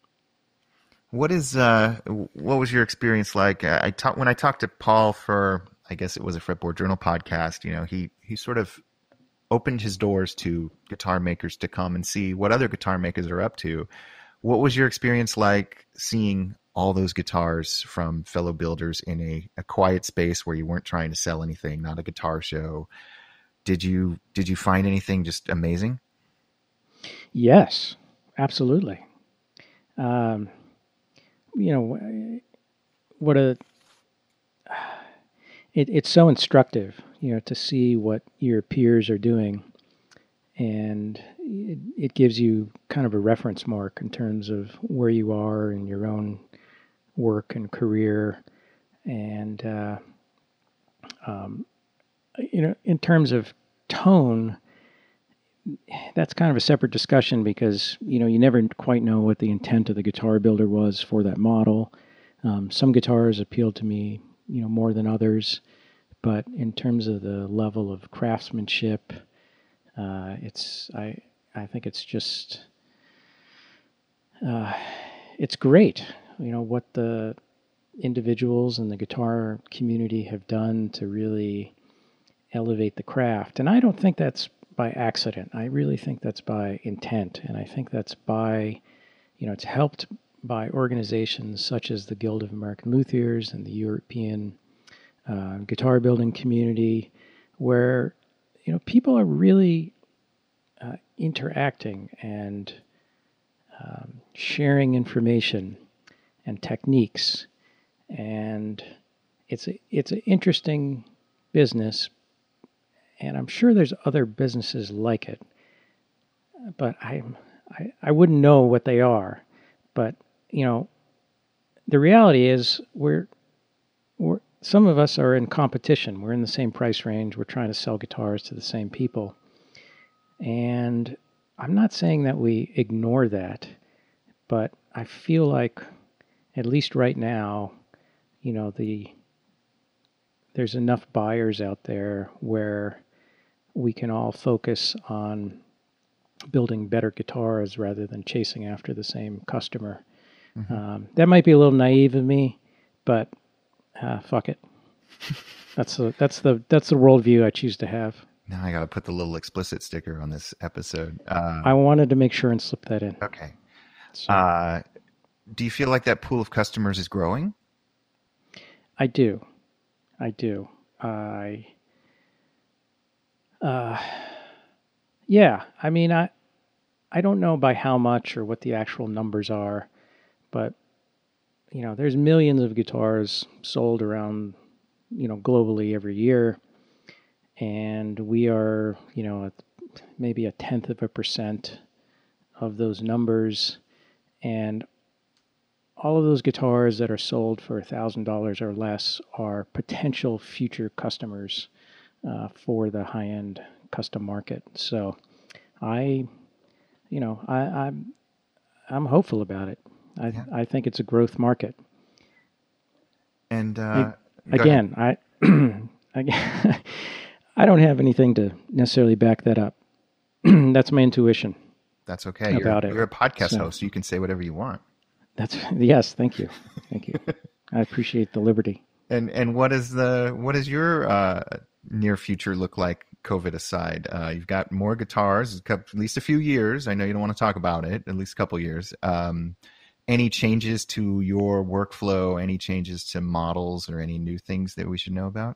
What was your experience like? When I talked to Paul for, I guess it was a Fretboard Journal podcast. He sort of opened his doors to guitar makers to come and see what other guitar makers are up to. What was your experience like seeing all those guitars from fellow builders in a quiet space where you weren't trying to sell anything, not a guitar show? Did you find anything just amazing? Yes, absolutely. Um, you know, what a it's so instructive, to see what your peers are doing, and it gives you kind of a reference mark in terms of where you are in your own work and career, and in terms of tone, that's kind of a separate discussion because you never quite know what the intent of the guitar builder was for that model. Some guitars appeal to me, more than others, but in terms of the level of craftsmanship, it's I think it's just uh, it's great. What the individuals in the guitar community have done to really elevate the craft, and I don't think that's by accident. I really think that's by intent, and I think that's by it's helped by organizations such as the Guild of American Luthiers and the European guitar building community, where people are really interacting and sharing information and techniques, and it's an interesting business, and I'm sure there's other businesses like it, but I wouldn't know what they are. But you know, the reality is we're some of us are in competition. We're in the same price range. We're trying to sell guitars to the same people, and I'm not saying that we ignore that, but I feel like at least right now, there's enough buyers out there where we can all focus on building better guitars rather than chasing after the same customer. Mm-hmm. That might be a little naive of me, but fuck it. That's the worldview I choose to have. Now I got to put the little explicit sticker on this episode. I wanted to make sure and slip that in. Okay. So, Do you feel like that pool of customers is growing? I do. I do. I, uh, yeah, I mean, I don't know by how much or what the actual numbers are, but there's millions of guitars sold around, globally every year, and we are, maybe a tenth of a percent of those numbers, and all of those guitars that are sold for $1,000 or less are potential future customers for the high-end custom market. So I, I'm hopeful about it. Yeah. I think it's a growth market. And I, go ahead. again, I, I don't have anything to necessarily back that up. That's my intuition That's okay. about it. You're a podcast So host. You can say whatever you want. yes, thank you, thank you. I appreciate the liberty. And what is your near future look like, COVID aside? You've got more guitars, at least a few years. I know you don't want to talk about it, at least a couple years. Any changes to your workflow? Any changes to models or any new things that we should know about?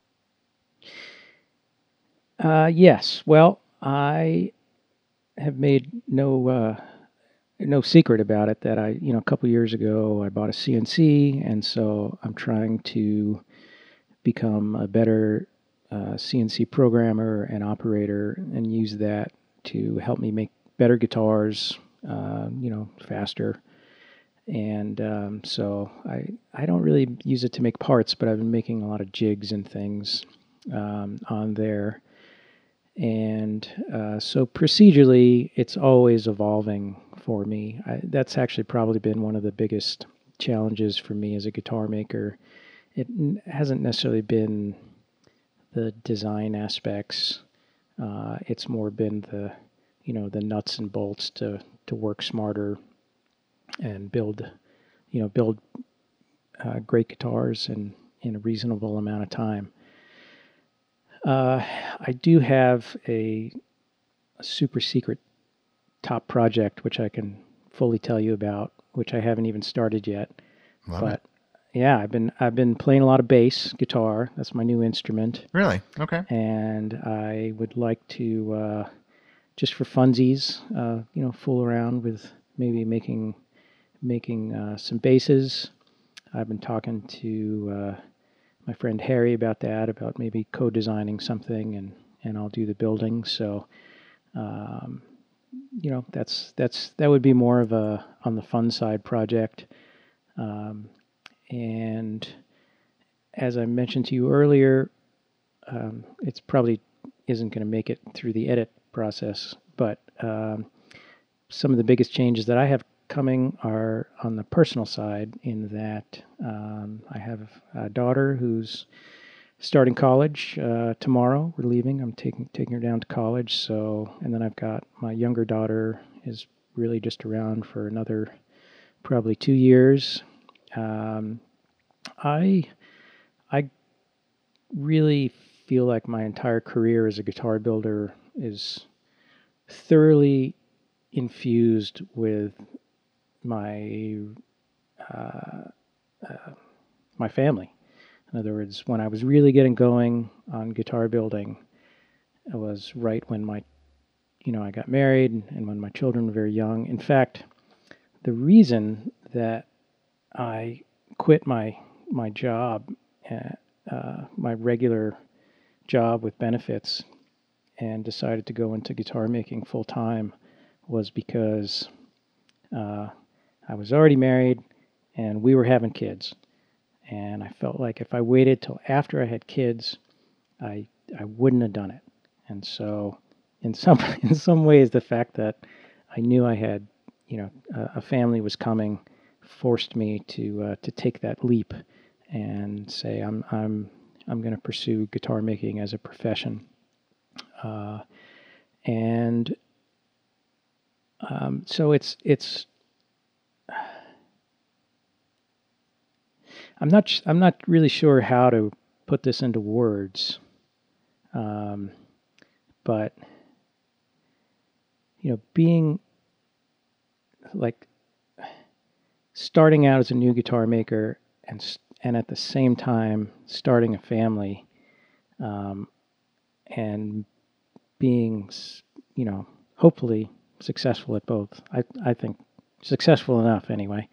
Yes. Well, I have made no secret about it that a couple years ago I bought a CNC, and so I'm trying to become a better CNC programmer and operator, and use that to help me make better guitars, faster. And so I don't really use it to make parts, but I've been making a lot of jigs and things on there. And so procedurally, it's always evolving for me. That's actually probably been one of the biggest challenges for me as a guitar maker. It hasn't necessarily been the design aspects. It's more been the nuts and bolts to work smarter and build great guitars in a reasonable amount of time. I do have a super secret top project which I can fully tell you about, which I haven't even started yet. Love it. But yeah, I've been playing a lot of bass guitar. That's my new instrument, Really? Okay. and I would like to just for funsies, fool around with maybe making some basses. I've been talking to my friend Harry about that, about maybe co-designing something, and I'll do the building. So um, that would be more of a on the fun side project. Um, and as I mentioned to you earlier, it's probably isn't going to make it through the edit process, but some of the biggest changes that I have coming are on the personal side, in that I have a daughter who's starting college tomorrow. We're leaving. I'm taking her down to college. So, and then I've got my younger daughter is really just around for another probably 2 years. Um, I I really feel like my entire career as a guitar builder is thoroughly infused with my uh, my family. In other words, when I was really getting going on guitar building, it was right when I got married and when my children were very young. In fact, the reason that I quit my job, my regular job with benefits, and decided to go into guitar making full time was because uh, I was already married and we were having kids. And I felt like if I waited till after I had kids, I wouldn't have done it. And so, in some in some ways, the fact that I knew I had a family was coming forced me to take that leap and say I'm going to pursue guitar making as a profession. Uh, and so it's I'm not really sure how to put this into words, um, but being like starting out as a new guitar maker and at the same time starting a family, and being, hopefully successful at both. I think successful enough anyway.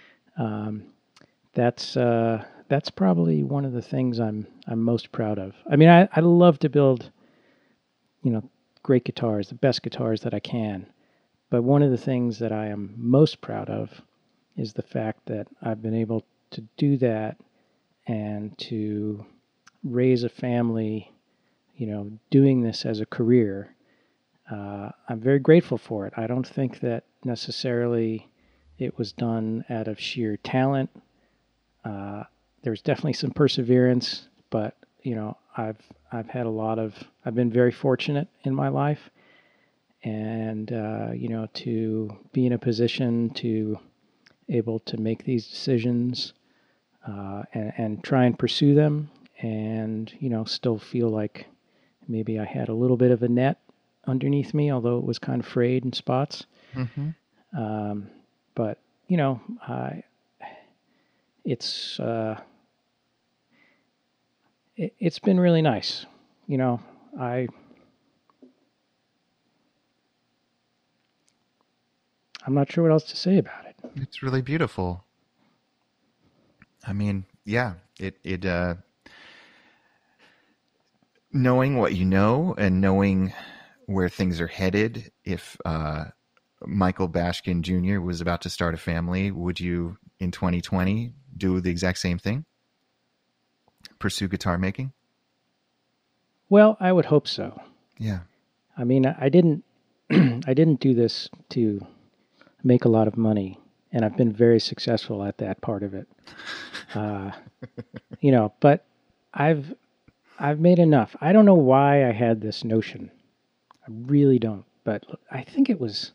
That's probably one of the things I'm most proud of. I mean, I love to build, great guitars, the best guitars that I can. But one of the things that I am most proud of is the fact that I've been able to do that and to raise a family, doing this as a career. I'm very grateful for it. I don't think that necessarily it was done out of sheer talent. There's definitely some perseverance, but I've been very fortunate in my life, and to be in a position to able to make these decisions and try and pursue them, and still feel like maybe I had a little bit of a net underneath me, although it was kind of frayed in spots. Mm-hmm. But it's been really nice. I'm not sure what else to say about it. It's really beautiful. I mean, yeah, it knowing what you know and knowing where things are headed. If Michael Bashkin Jr. was about to start a family, would you in 2020 do the exact same thing? Pursue guitar making? Well, I would hope so. Yeah. I mean, I didn't I didn't do this to make a lot of money, and I've been very successful at that part of it. But I've made enough. I don't know why I had this notion. I really don't. But I think it was.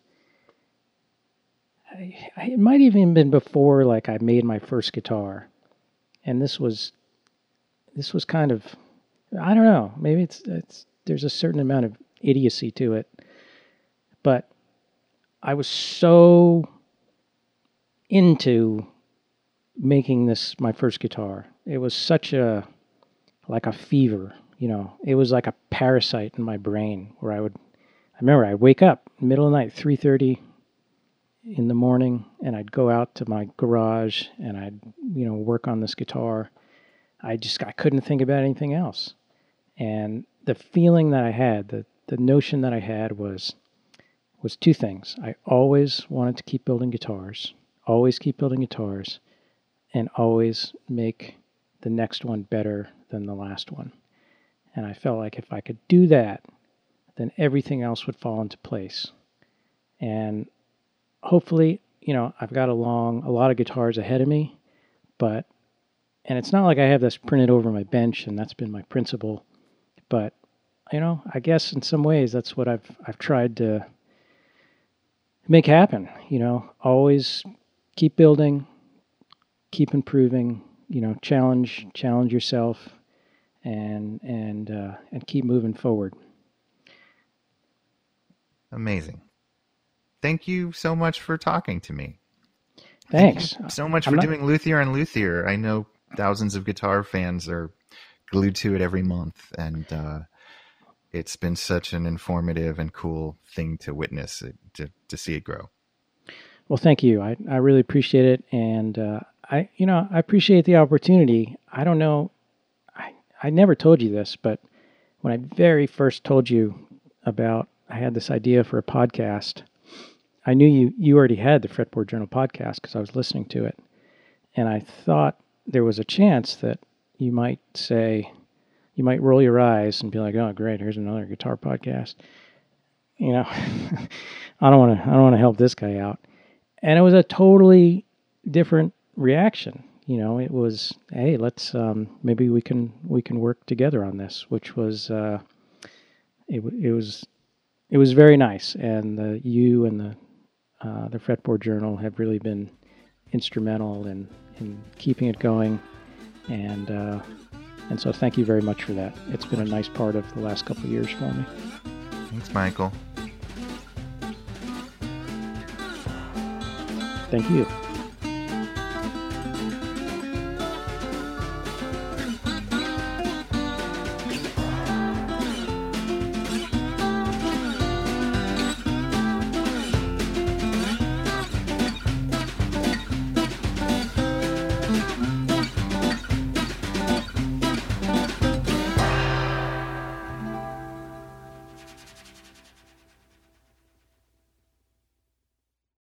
It might have even been before, like, I made my first guitar, and this was kind of, I don't know. Maybe there's a certain amount of idiocy to it, but I was so into making this my first guitar. It was such like a fever, It was like a parasite in my brain where I remember I'd wake up middle of the night, 3:30 in the morning, and I'd go out to my garage and I'd, work on this guitar. I couldn't think about anything else. And the feeling that I had, the notion that I had was two things. I always wanted to keep building guitars, and always make the next one better than the last one. And I felt like if I could do that, then everything else would fall into place. And hopefully, I've got a lot of guitars ahead of me, and it's not like I have this printed over my bench and that's been my principle, but, I guess in some ways that's what I've tried to make happen, always keep building, keep improving, challenge yourself, and keep moving forward. Amazing. Thank you so much for talking to me. Thanks. Thank you so much for doing Luthier on Luthier. I know thousands of guitar fans are glued to it every month, and it's been such an informative and cool thing to witness, to see it grow. Well, thank you. I really appreciate it, and I appreciate the opportunity. I don't know, I never told you this, but when I very first told you about I had this idea for a podcast, I knew you already had the Fretboard Journal podcast because I was listening to it, and I thought there was a chance that you might roll your eyes and be like, "Oh, great, here's another guitar podcast." I don't want to help this guy out. And it was a totally different reaction. It was, "Hey, let's maybe we can work together on this," which was it was very nice. And you and the Fretboard Journal have really been instrumental in keeping it going, and so thank you very much for that. It's been a nice part of the last couple of years for me. Thanks, Michael. Thank you.